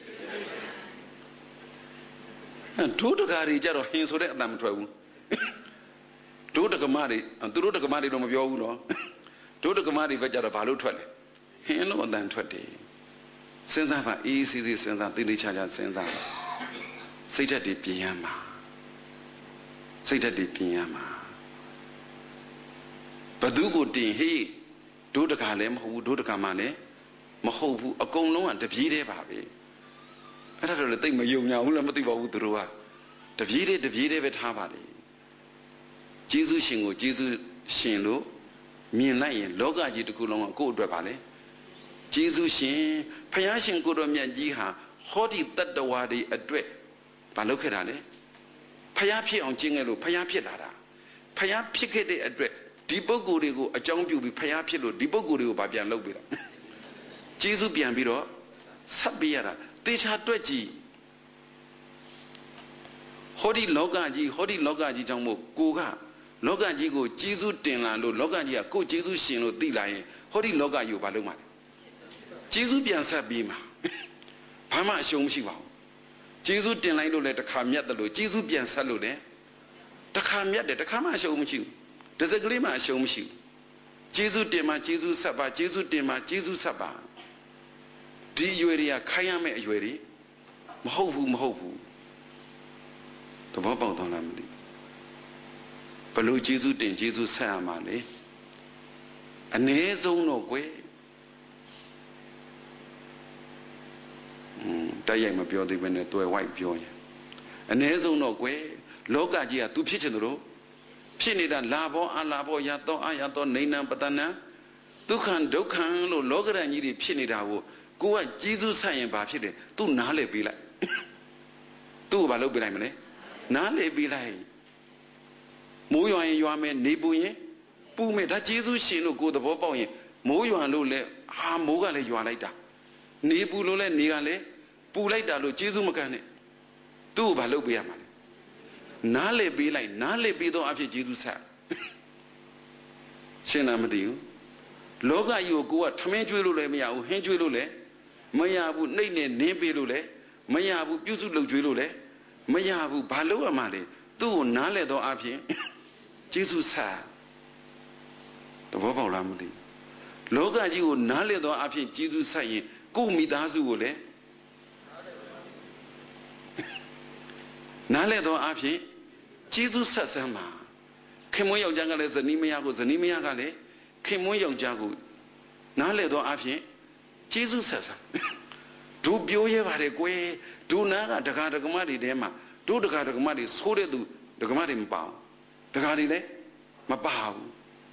Speaker 1: ဒုဒကာတွေကြတော့ဟင်းဆိုတဲ့အတန်မထွက်ဘူးဒုဒကမတွေသူတို့ဒကမတွေတော့မပြောဘူးနော်ဒုဒကမတွေပဲကြတော့ဘာလို့ထွက်လဲဟင်းလို့အတန်ထွက်တယ်စဉ်းစားပါအေးစီစီစဉ်းစားတိတိကျကျစဉ်းစားပါစိတ်ဓာတ်တွေပြင်ရမှာစိတ်ဓာတ်တွေပြင်ရမှာဘသူကိုတင်ဟေးဒုဒကာလည်းမဟုတ်ဘူးဒုဒကာမှလည်းမဟုတ်ဘူးအကုန်လုံးကတပြေးတည်းပါပဲအဲ့ဒါတော့လည်းတိတ်မယုံညာဘူးလည်းမသိပါဘူးသူတို့ကတပြေးတည်းတပြေးတည်းပဲထားပါလေကျေးဇူးရှင်ကိုကျေးဇူးရှင်လို့မြင်လိုက်ရင်လောကကြီးတစ်ခုလုံးကကိုယ့်အတွက်ပါလေကျေးဇူးရှင်ဖယားရှင်ကိုတော်မြတ်ကြီးဟာဟောဒီတတ္တဝါတွေအတွက်ဘာလုပ်ခဲ့တာလဲဖယားဖြစ်အောင်ကျင့်ခဲ့လို့ဖယားဖြစ်လာတာဖယားဖြစ်ခဲ့တဲ့အတွက်ဒီပုဂ္ဂိုလ်တွေကိုအကြောင်းပြုပြီးဖယားဖြစ်လို့ဒီပုဂ္ဂိုလ်တွေကိုဗာပြန်လုပ်ပေးတာကျေးဇူးပြန်ပြီးတော့ဆက်ပေးရတာတေချာတွက်ကြည့်ဟောဒီလောကကြီးဟောဒီလောကကြီးကြောင့်မို့ကိုကလောကကြီးကိုကျေးဇူးတင်လာလို့လောကကြီးကကိုကျေးဇူးရှင်လို့သိလာရင်ဟောဒီလောကကြီးကိုဘာလုပ်မှာလဲကျေးဇူးပြန်ဆက်ပြီးမှာဘာမှအရှုံးမရှိပါဘူးကျေးဇူးတင်လိုက်လို့လည်းတစ်ခါမြတ်တယ်လို့ကျေးဇူးပြန်ဆက်လို့လည်းတစ်ခါမြတ်တယ်တစ်ခါမှအရှုံးမရှိဘူးတစ်စက်ကလေးမှအရှုံးမရှိဘူးကျေးဇူးတင်မှကျေးဇူးဆက်ပါကျေးဇူးတင်မှကျေးဇူးဆက်ပါဒီအရွယ်တွေကခိုင်းရမယ့်အရွယ်တွေမဟုတ်ဘူးမဟုတ်ဘူးသဘောပေါက်သွားလားမသိဘလို့ကျေးဇူးတင်ကျေးဇူးဆက်ရမှာလေအ ਨੇ ဆုံးတော့ကွယ်တိုက်ရိုက်မပြောသေးဘဲနဲ့တွယ်ဝိုက်ပြောရင်အ ਨੇ ဆုံးတော့ကွယ်လောကကြီးက तू ဖြစ်ချင်တယ်လို့ဖြစ်နေတာလာဘောအလာဘောရတော့အရတော့နေနံပတနံဒုက္ခဒုက္ခလို့လောကရန်ကြီးတွေဖြစ်နေတာကိုကိုကကျေးဇူးဆက်ရင်ဘာဖြစ်လဲ तू နားလေပေးလိုက် तू ကိုဘာလုပ်ပေးလိုက်မလဲနားလေပေးလိုက်မိုးရွာရင်ရွာမယ်နေပူရင်ပူမယ်ဒါကျေးဇူးရှင်လို့ကိုယ်သဘောပေါက်ရင်မိုးရွာလို့လဲဟာမိုးကလည်းရွာလိုက်တာနေပူလို့လဲနေကလည်းပူလိုက်တာလို့ကျေးဇူးမကန်နဲ့သူ့ကိုဘာလုပ်ပေးရမှာလဲနားလေပေးလိုက်နားလေပေးတော့အဖြစ်ကျေးဇူးဆက်ရှင်းလားမသိဘူးလောကကြီးကိုကိုကထမင်းကျွေးလို့လည်းမရဘူးဟင်းကျွေးလို့လည်းမရဘူးနှိမ့်နဲ့နင်းပေးလို့လည်းမရဘူးပြုစုလုပ်ကျွေးလို့လည်းမရဘူးဘာလုပ်ရမှာလဲသူ့ကိုနားလေတော့အဖြစ်ကျေးဇူးဆက်တဘောပေါက်လားမသိလောကကြီးကိုနားလေတော့အဖြစ်ကျေးဇူးဆက်ရင်ကိုမိသားစုကိုလည်းနားလေတော့အဖြစ်ကျေးဇူးဆက်စမ်းပါခင်မွန်းယောက်ျားကလည်းဇနီးမယားကိုဇနီးမယားကလည်းခင်မွန်းယောက်ျားကိုနားလေတော့အဖြစ်ကျေးဇူးဆက်စမ်းတို့ပြောရပါတယ်ကွယ်တို့နာကဒကာဒကမတွေထဲမှာတို့ဒကာဒကမတွေဆိုးတဲ့သူဒကမတွေမပါဘူးဒကာတွေလည်းမပါဘူး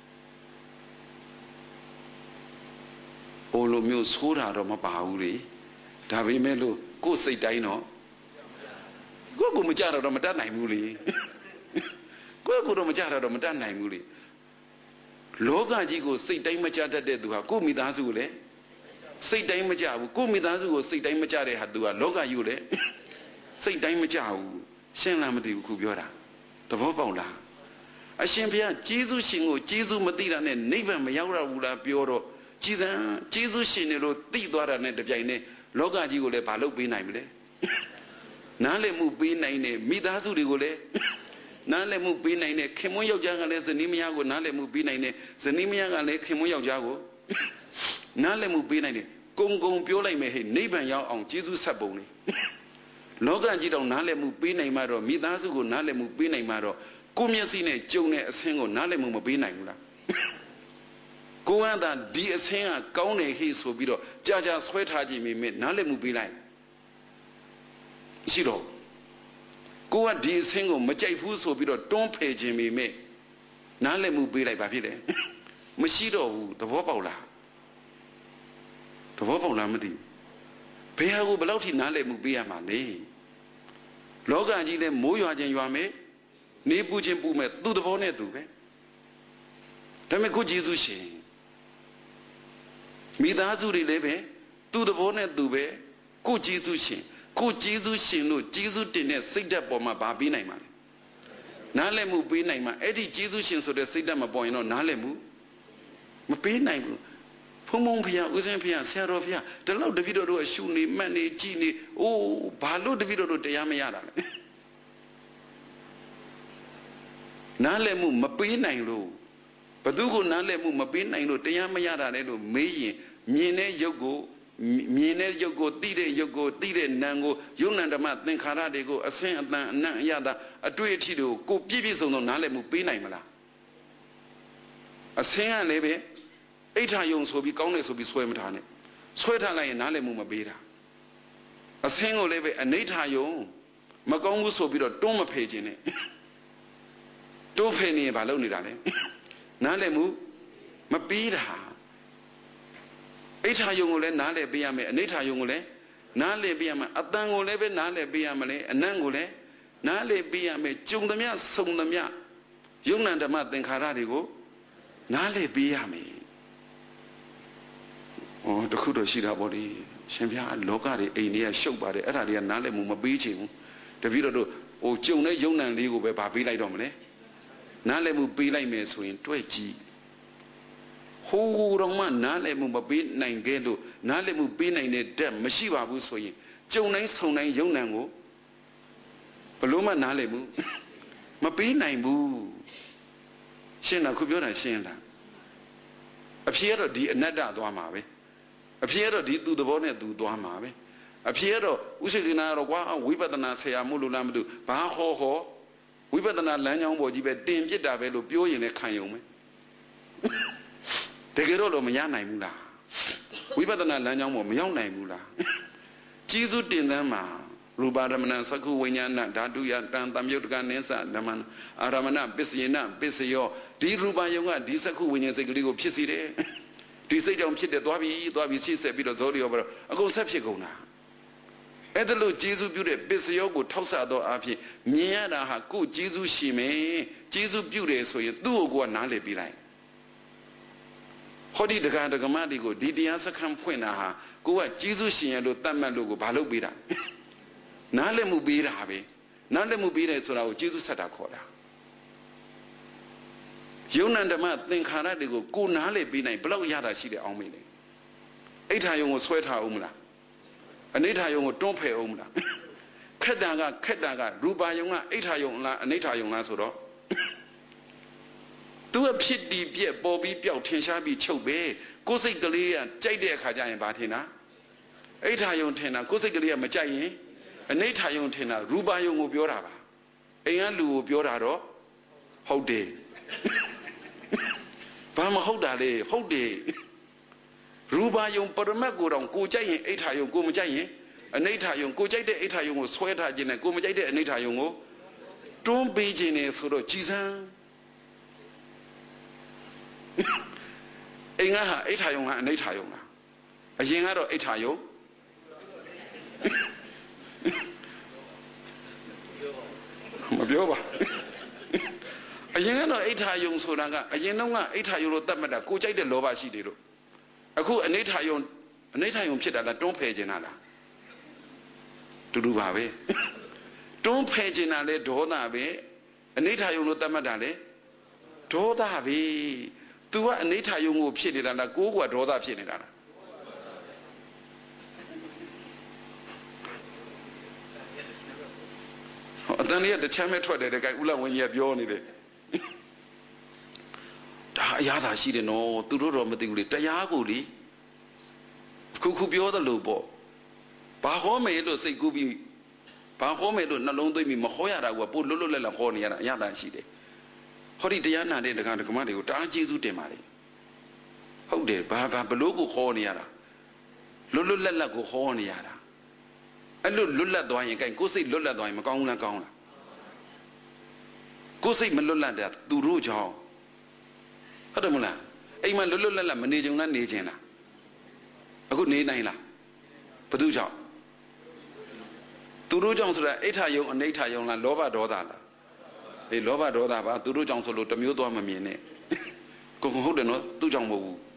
Speaker 1: ဟိုလိုမျိုးဆိုးတာတော့မပါဘူးလေဒါပေမဲ့လို့ကိုယ်စိတ်တိုင်းတော့ကိုယ်ကိုမကြတော့မတတ်နိုင်ဘူးလေကိုယ်ကိုတော့မကြတော့မတတ်နိုင်ဘူးလေလောကကြီးကိုစိတ်တိုင်းမကြတတ်တဲ့သူဟာကိုယ်မိသားစုကိုလည်းစိတ်တိုင်းမကြဘူးကိုယ်မိသားစုကိုစိတ်တိုင်းမကြတဲ့ဟာသူကလောကကြီးကိုလည်းစိတ်တိုင်းမကြဘူးရှင်းလားမသိဘူးခုပြောတာသဘောပေါက်လားအရှင်ဘုရားကျေးဇူးရှင်ကိုကျေးဇူးမသိတာနဲ့နိဗ္ဗာန်မရောက်ရဘူးလားပြောတော့ကြည်စံကျေးဇူးရှင်တွေလို့သိသွားတာနဲ့တပြိုင်နက်လောကကြီးကိုလည်းဘာလုပ်ပေးနိုင်မလဲနားလည်မှုပေးနိုင်တယ်မိသားစုတွေကိုလည်းနားလည်မှုပေးနိုင်တယ်ခင်မွန်းယောက်ျားကလည်းဇနီးမယားကိုနားလည်မှုပေးနိုင်တယ်ဇနီးမယားကလည်းခင်မွန်းယောက်ျားကိုနားလည်မှုပေးနိုင်တယ်ကုံကုံပြောလိုက်မယ်ဟဲ့နိဗ္ဗာန်ရောက်အောင်ကျေးဇူးဆက်ပုံလေလောကကြီးတော့နားလည်မှုပေးနိုင်မှတော့မိသားစုကိုနားလည်မှုပေးနိုင်မှတော့ကိုမျက်စိနဲ့ကြုံတဲ့အဆင်းကိုနားလည်မှုမပေးနိုင်ဘူးလားကိုကသာဒီအဆင်းကကောင်းတယ်ဟိဆိုပြီးတော့ကြာကြာဆွဲထားခြင်းမိမိနားလည်မှုပေးလိုက်ရှိတော့ကိုကဒီအဆင်းကိုမကြိုက်ဘူးဆိုပြီးတော့တွန်းဖယ်ခြင်းမိမိနားလည်မှုပေးလိုက်ပါဖြစ်တယ်မရှိတော့ဘူးသဘောပေါက်လားသဘောပေါက်လားမသိဘယ်ဟာကိုဘယ်လောက်ထိနားလည်မှုပေးရမှာလဲလောကကြီးလည်းမိုးရွာခြင်းရွာမယ်နေပူခြင်းပူမယ်သူ့သဘောနဲ့သူပဲဒါပေမဲ့ကိုယေရှုရှင်မိသားစုတွေလည်းပဲသူ့သဘောနဲ့သူပဲကိုယေရှုရှင်ကိုယေရှုရှင်လို့ယေရှုတင်တဲ့စိတ်ဓာတ်ပေါ်မှာဗာပေးနိုင်မှာလေနားလည်မှုပေးနိုင်မှာအဲ့ဒီယေရှုရှင်ဆိုတဲ့စိတ်ဓာတ်မပေါ်ရင်တော့နားလည်မှုမပေးနိုင်ဘူးဖုံဖုံဖျားဦးစင်းဖျားဆရာတော်ဖျားတလောက်တပည့်တော်တို့အရှုနေမှတ်နေကြည်နေအိုးဘာလို့တပည့်တော်တို့တရားမရတာလဲနားလည်မှုမပေးနိုင်လို့ဘသူကိုနားလည်မှုမပေးနိုင်လို့တရားမရတာလဲလို့မေးရင်မြင်တဲ့ရုပ်ကိုမြင်တဲ့ရုပ်ကိုသိတဲ့ရုပ်ကိုသိတဲ့နာမ်ကိုယုံနံဓမ္မသင်္ခါရတွေကိုအဆင်းအတန်အနံ့အရတာအတွေ့အထိတွေကိုပြည့်ပြည့်စုံစုံနားလည်မှုပေးနိုင်မလားအဆင်းကလည်းပဲအိဋ္ဌာယုံဆိုပြီးကောင်းတယ်ဆိုပြီးဆွဲမထားနဲ့ဆွဲထားလိုက်ရင်နားလည်မှုမပေးတာအဆင်းကိုလည်းပဲအနိဋ္ဌာယုံမကောင်းဘူးဆိုပြီးတော့တွန်းမဖယ်ခြင်းနဲ့တွန်းဖယ်နေရင်ဘာလုပ်နေတာလဲနားလည်မှုမပေးတာအိဋ္ဌာယုံကိုလည်းနားလည်ပေးရမယ်အနိဋ္ဌာယုံကိုလည်းနားလည်ပေးရမယ်အတန်ကိုလည်းပဲနားလည်ပေးရမလဲအနံ့ကိုလည်းနားလည်ပေးရမယ်ကြုံသမျှစုံသမျှယုံနံဓမ္မသင်္ခါရတွေကိုနားလည်ပေးရမယ်ဩတခုတော့ရှိတာပေါ့လေရှင်ဗျာလောကတွေအိမ်တွေကရှုပ်ပါတယ်အဲ့ဒါတွေကနားလည်မှုမပေးချင်ဘူးတပည့်တော်တို့ဟိုကြုံတဲ့ယုံနံလေးကိုပဲဗာပေးလိုက်တော့မလဲနားလည်မှုပေးလိုက်မယ်ဆိုရင်တွဲကြည့်ဟိုးတော့မှနားလည်မှုမပေးနိုင်ခဲ့လို့နားလည်မှုပေးနိုင်တဲ့ဓာတ်မရှိပါဘူးဆိုရင်ကြုံတိုင်းဆုံတိုင်းယုံနံကိုဘလို့မှနားလည်မှုမပေးနိုင်ဘူးရှင်းတာခုပြောတာရှင်းလားအဖြေကတော့ဒီအနတ္တသွားမှာပဲအဖြေကတော့ဒီသူ့သဘောနဲ့သူသွားမှာပဲအဖြေကတော့ဥစ္စေကနာတော့ကွာဝိပဿနာဆရာမို့လို့လားမသိဘူးဘာဟောဟောဝိပဿနာလမ်းကြောင်းပေါ်ကြီးပဲတင်ပြစ်တာပဲလို့ပြောရင်လည်းခံယုံမယ်တကယ်တော့လို့မရနိုင်ဘူးလားဝိပဿနာလမ်းကြောင်းပေါ်မရောက်နိုင်ဘူးလားကျေးဇူးတင်သမ်းမှာရူပါရမဏသက္ခုဝိညာဏဓာတုယတံတံမြုတ်တကနိစ္စဓမ္မအာရမဏပစ္စယေနပစ္စယောဒီရူပါယုံကဒီသက္ခုဝိညာဉ်စိတ်ကလေးကိုဖြစ်စေတယ်ဒီစိတ်ကြောင့်ဖြစ်တယ်သွားပြီသွားပြီရှေ့ဆက်ပြီးတော့ဇောတိရောပါတော့အကုန်ဆက်ဖြစ်ကုန်တာအဲ့ဒါလို့ကျေးဇူးပြုတဲ့ပစ္စယောကိုထောက်ဆသောအဖြစ်မြင်ရတာဟာကိုယ်ကျေးဇူးရှိမယ်ကျေးဇူးပြုတယ်ဆိုရင်သူ့ကိုကနားလည်ပြီးလိုက်ဟောဒီတက္ကະတက္ကမတွေကိုဒီတရားစခန်းဖွင့်တာဟာကိုကကျေးဇူးရှင်ရလို့တတ်မှတ်လို့ကိုဘာလုပ်ပေးတာနားလည်မှုပေးတာပဲနားလည်မှုပေးတယ်ဆိုတာကိုကျေးဇူးဆက်တာခေါ်တာယုံနံဓမ္မသင်္ခါရတွေကိုကိုနားလည်ပေးနိုင်ဘယ်လောက်ရတာရှိတယ်အောင်မေးလေအိဋ္ဌာယုံကိုဆွဲထားအောင်မလားအနိဋ္ဌာယုံကိုတွန်းဖယ်အောင်မလားခက်တာကခက်တာကရူပါယုံကအိဋ္ဌာယုံလားအနိဋ္ဌာယုံလားဆိုတော့သူကဖြစ်တည်ပြက်ပေါ်ပြီးပျောက်ထင်ရှားပြီးချုပ်ပဲကိုယ်စိတ်ကလေးကကြိုက်တဲ့အခါကျရင်ဘာထင်တာအိဋ္ဌာယုံထင်တာကိုယ်စိတ်ကလေးကမကြိုက်ရင်အနိဋ္ဌာယုံထင်တာရူပါယုံကိုပြောတာပါအိမ်ကလူကိုပြောတာတော့ဟုတ်တယ်ဘာမဟုတ်တာလေဟုတ်တယ်ရူပါယုံပရမတ်ကိုတော့ကိုကြိုက်ရင်အိဋ္ဌာယုံကိုမကြိုက်ရင်အနိဋ္ဌာယုံကိုကြိုက်တဲ့အိဋ္ဌာယုံကိုဆွဲထားခြင်းနဲ့ကိုမကြိုက်တဲ့အနိဋ္ဌာယုံကိုတွန်းပေးခြင်းနဲ့ဆိုတော့ကြည်စမ်းအိမ်ကဟာအိဋ္ဌာယုံကအနိဋ္ဌာယုံလားအရင်ကတော့အိဋ္ဌာယုံမပြောပါအရင်ကတော့အိဋ္ဌာယုံဆိုတာကအရင်တော့ကအိဋ္ဌာယုံလို့သတ်မှတ်တာကိုကြိုက်တဲ့လောဘရှိတယ်လို့အခုအနိဋ္ဌာယုံအနိဋ္ဌာယုံဖြစ်တာလားတွန်းဖယ်ခြင်းလားတူတူပါပဲတွန်းဖယ်ခြင်းတာလဲဒေါသပဲအနိဋ္ဌာယုံလို့သတ်မှတ်တာလဲဒေါသပဲ तू ကအနိဋ္ဌာယုံကိုဖြစ်နေတာလားကိုယ်ကဒေါသဖြစ်နေတာလားအတန်လေးကတချမ်းမဲ့ထွက်တယ်တဲ့ကဲဦးလဝင်းကြီးကပြောနေတယ်ဒါအရာသာရှိတယ်နော်သူတို့တော့မသိဘူးလေတရားကိုလေခုခုပြောသလိုပေါ့ဘာဟောမယ်လို့စိတ်ကူးပြီးဘာဟောမယ်လို့နှလုံးသွင်းပြီးမဟောရတာကပို့လွတ်လွတ်လပ်လပ်ဟောနေရတာအရာသာရှိတယ်ဟောဒီတရားနာတဲ့ဒကာဒကမတွေကိုတအားကျေးဇူးတင်ပါလေဟုတ်တယ်ဘာဘာဘလို့ကိုခေါ်နေရတာလွတ်လွတ်လပ်လပ်ကိုခေါ်နေရတာအဲ့လိုလွတ်လပ်သွားရင်ကဲကိုယ်စိတ်လွတ်လပ်သွားရင်မကောင်းဘူးလားကောင်းလားကိုယ်စိတ်မလွတ်လပ်တဲ့သူတို့ကြောင့်ဟုတ်တယ်မလားအိမ်မှာလွတ်လွတ်လပ်လပ်မနေကြုံလားနေခြင်းလားအခုနေနိုင်လားဘယ်သူကြောင့်သူတို့ကြောင့်ဆိုတာအိဋ္ဌယုံအနိဋ္ဌယုံလားလောဘဒေါသလားအေးလောဘဒေါသပါသူတို့ကြောင့်ဆိုလို့တမျိုးသွားမမြင်နဲ့ကိုကဟုတ်တယ်နော်သူ့ကြောင့်မဟုတ်ဘူး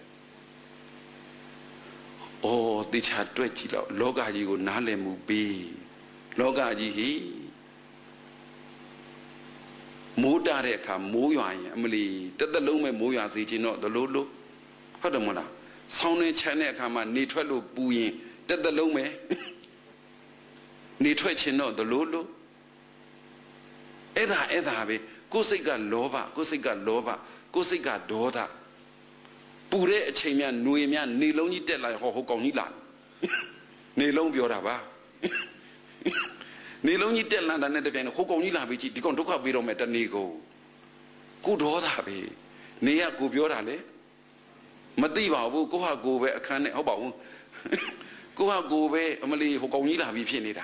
Speaker 1: အော်တိချာတွက်ကြည့်တော့လောကကြီးကိုနားလည်မှုပြီးလောကကြီးဟိမိုးတာတဲ့အခါမိုးရွာရင်အမလီတစ်သက်လုံးပဲမိုးရွာစေခြင်းတော့ဒလို့လို့ဟုတ်တယ်မလားဆောင်းနေချမ်းတဲ့အခါမှာနေထွက်လို့ပူရင်တစ်သက်လုံးပဲနေထွက်ခြင်းတော့ဒလို့လို့အဲ့ဒါအဲ့ဒါပဲကိုယ်စိတ်ကလောဘကိုယ်စိတ်ကလောဘကိုယ်စိတ်ကဒေါသပူတဲ့အချိန်များຫນွေများနေလုံးကြီးတက်လာဟောဟိုကောင်ကြီးလာနေလုံးပြောတာပါနေလုံးကြီးတက်လာတာနဲ့တပြိုင်ဟိုကောင်ကြီးလာပြီးကြည့်ဒီကောင်ဒုက္ခပေးတော့မယ်တနေ့ကိုကိုဒေါသပဲနေရကိုပြောတာလေမသိပါဘူးကိုဟာကိုပဲအခန်းနဲ့ဟုတ်ပါဘူးကိုဟာကိုပဲအမလီဟိုကောင်ကြီးလာပြီးဖြစ်နေတာ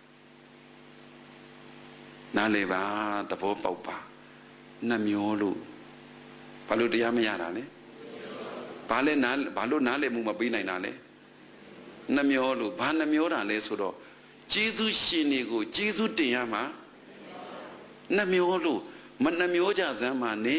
Speaker 1: နားလေပါသဘောပေါက်ပါနှမျောလို့ဘာလို့တရားမရတာလဲဘာလဲနားဘာလို့နားလေမှုမပေးနိုင်တာလဲနှမျောလို့ဘာနှမျောတာလဲဆိုတော့ကျေးဇူးရှင်တွေကိုကျေးဇူးတင်ရမှာနှမျောလို့မနှမျောကြစမ်းမှာနေ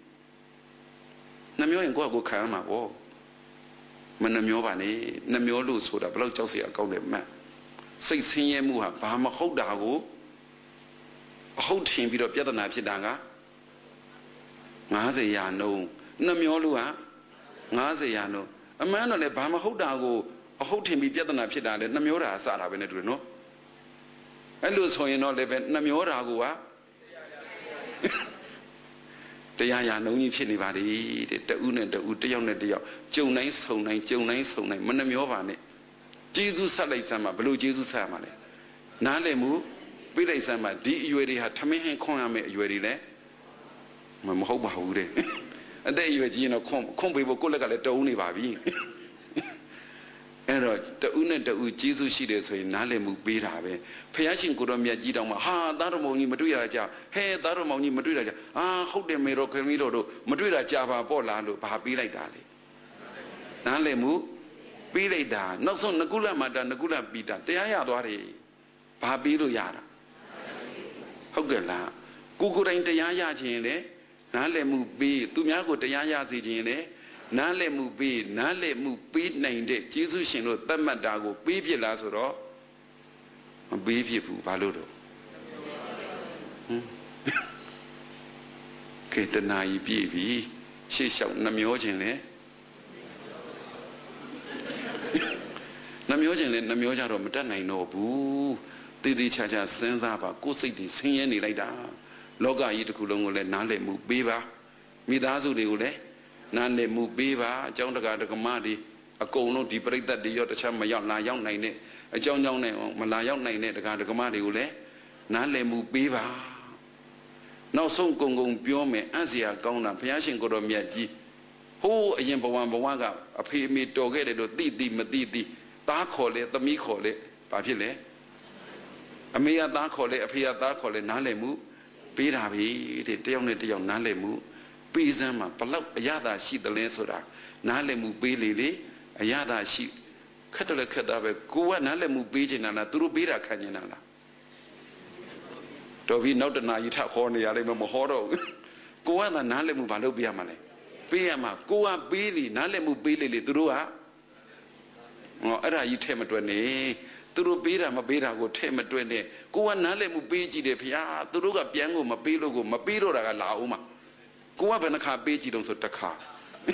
Speaker 1: နှမျောရင်ကိုယ့်ကိုခံရမှာပေါ့မနှမျောပါနဲ့နှမျောလို့ဆိုတာဘယ်လောက်ကြောက်စရာကောင်းလဲမှတ်စိတ်ဆင်းရဲမှုဟာဘာမဟုတ်တာကိုအဟုတ်ထင်ပြီးတော့ပြဿနာဖြစ်တာကငါးဆယ်ရာနှုန်းနှမျောလို့ဟာငါးဆယ်ရာနှုန်းအမှန်တော့လေဘာမဟုတ်တာကိုအဟုတ်ထင်ပြီးပြဿနာဖြစ်တာလေနှမျောတာအစတာပဲနဲ့တူတယ်နော်အဲ့လိုဆိုရင်တော့လည်းပဲနှမျောတာကိုဟာတရားရာနှုန်းကြီးဖြစ်နေပါလေတဲ့တဦးနဲ့တဦးတယောက်နဲ့တယောက်ကြုံတိုင်းဆုံတိုင်းကြုံတိုင်းဆုံတိုင်းမနှမျောပါနဲ့ကျေးဇူးဆက်လိုက်စမ်းပါဘလို့ကျေးဇူးဆက်ရမှာလဲနားလည်မှုပြိလိုက်စမ်းပါဒီအရွယ်တွေဟာထမင်းဟင်းခွန်ရမယ့်အရွယ်တွေလဲမမဟုတ်ပါဘူးတဲ့အသက်အရွယ်ကြီးရင်တော့ခွန်ခွန်ပေးဖို့ကိုယ့်လက်ကလည်းတအုံးနေပါပြီအဲ့တော့တဦးနဲ့တဦးကျေးဇူးရှိတယ်ဆိုရင်နားလည်မှုပေးတာပဲဖယားရှင်ကိုတော်မြတ်ကြီးတောင်မှဟာသားတော်မောင်ကြီးမတွေ့ရကြဟဲသားတော်မောင်ကြီးမတွေ့ရကြအာဟုတ်တယ်မေတော်ခင်မီးတော်တို့မတွေ့တာကြာပါပေါ့လားလို့ဘာပေးလိုက်တာလေနားလည်မှုပေးလိုက်တာနောက်ဆုံးနကုလမာတာနကုလပိတာတရားရသွားတယ်ဘာပေးလို့ရတာဟုတ်ကဲ့လားကိုကိုယ်တိုင်တရားရခြင်းလေနားလည်မှုပေးသူများကိုတရားရစေခြင်းလေနားလည်မှုပေးနားလည်မှုပေးနိုင်တဲ့ကျေးဇူးရှင်တို့သတ်မှတ်တာကိုပေးဖြစ်လားဆိုတော့မပေးဖြစ်ဘူးဘာလို့တော့ဟမ်ကေတနာကြီးပြည့်ပြီရှေ့လျှောက်နှမျောခြင်းလေနှမျောခြင်းလေနှမျောကြတော့မတတ်နိုင်တော့ဘူးတည်တည်ချာချာစဉ်းစားပါကိုယ်စိတ်တွေဆင်းရဲနေလိုက်တာလောကကြီးတစ်ခုလုံးကိုလည်းနားလည်မှုပေးပါမိသားစုတွေကိုလည်းနားလည်မှုပေးပါအကြောင်းတကာတကမတွေအကုန်လုံးဒီပြိဿတ်တွေရောတခြားမရောက်လာရောက်နိုင်တဲ့အကြောင်းကြောင့်နဲ့မလာရောက်နိုင်တဲ့တကာတကမတွေကိုလည်းနားလည်မှုပေးပါနောက်ဆုံးကုံကုံပြောမယ်အံ့စရာကောင်းတာဘုရားရှင်ကိုတော်မြတ်ကြီးဟိုးအရင်ဘဝဘဝကအဖေအမေတော်ခဲ့တယ်လို့သိသိမသိသိသားခေါ်လေသမီးခေါ်လေဘာဖြစ်လဲအမေကသားခေါ်လေအဖေကသားခေါ်လေနားလည်မှုပေးတာပြီတဲ့တယောက်နဲ့တယောက်နားလည်မှုပေးစမ်းမှာဘလောက်အရသာရှိတယ်လဲဆိုတာနားလည်မှုပေးလေလေအရသာရှိခက်တယ်လည်းခက်တာပဲကိုကနားလည်မှုပေးချင်တာလားသူတို့ပေးတာခံချင်တာလားတော်ပြီနောက်တနာကြီးထခေါ်နေရလိမ့်မယ်မဟောတော့ဘူးကိုကသာနားလည်မှုဘာလို့ပေးရမှာလဲပေးရမှာကိုကပေးလေနားလည်မှုပေးလေလေသူတို့ကဟောအဲ့ဒါကြီးထဲမတွက်နေသူတို့ပေးတာမပေးတာကိုထဲမတွက်နဲ့ကိုကနားလည်မှုပေးကြည့်တယ်ဖေဟာသူတို့ကပြန်ကိုမပေးလို့ကိုမပေးတော့တာကလာအောင်မှာကိုကဘယ်နှခါပေးကြည့်တော့ဆိုတစ်ခါ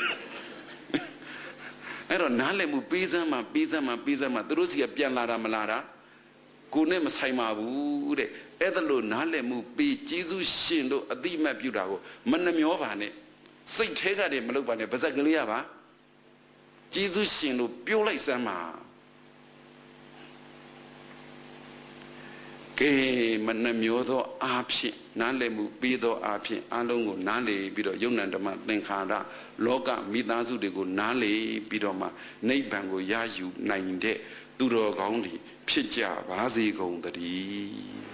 Speaker 1: အဲ့တော့နားလည်မှုပေးစမ်းမှပေးစမ်းမှပေးစမ်းမှသူတို့စီကပြန်လာတာမလာတာကိုနဲ့မဆိုင်ပါဘူးတဲ့အဲ့ဒါလို့နားလည်မှုပေးကျေးဇူးရှင်တို့အတိအမှတ်ပြုတာကိုမနှမျောပါနဲ့စိတ်ထဲကတည်းမလုပ်ပါနဲ့ပါဇက်ကလေးရပါကျေးဇူးရှင်တို့ပြောလိုက်စမ်းပါကဲမနှမျိုးသောအားဖြင့်နားလည်မှုပြီးသောအားဖြင့်အလုံးကိုနားလည်ပြီးတော့ယုံ nant ဓမ္မသင်္ခါရလောကမိသားစုတွေကိုနားလည်ပြီးတော့မှနိဗ္ဗာန်ကိုရယူနိုင်တဲ့သူတော်ကောင်းတွေဖြစ်ကြပါစေကုန်သတည်း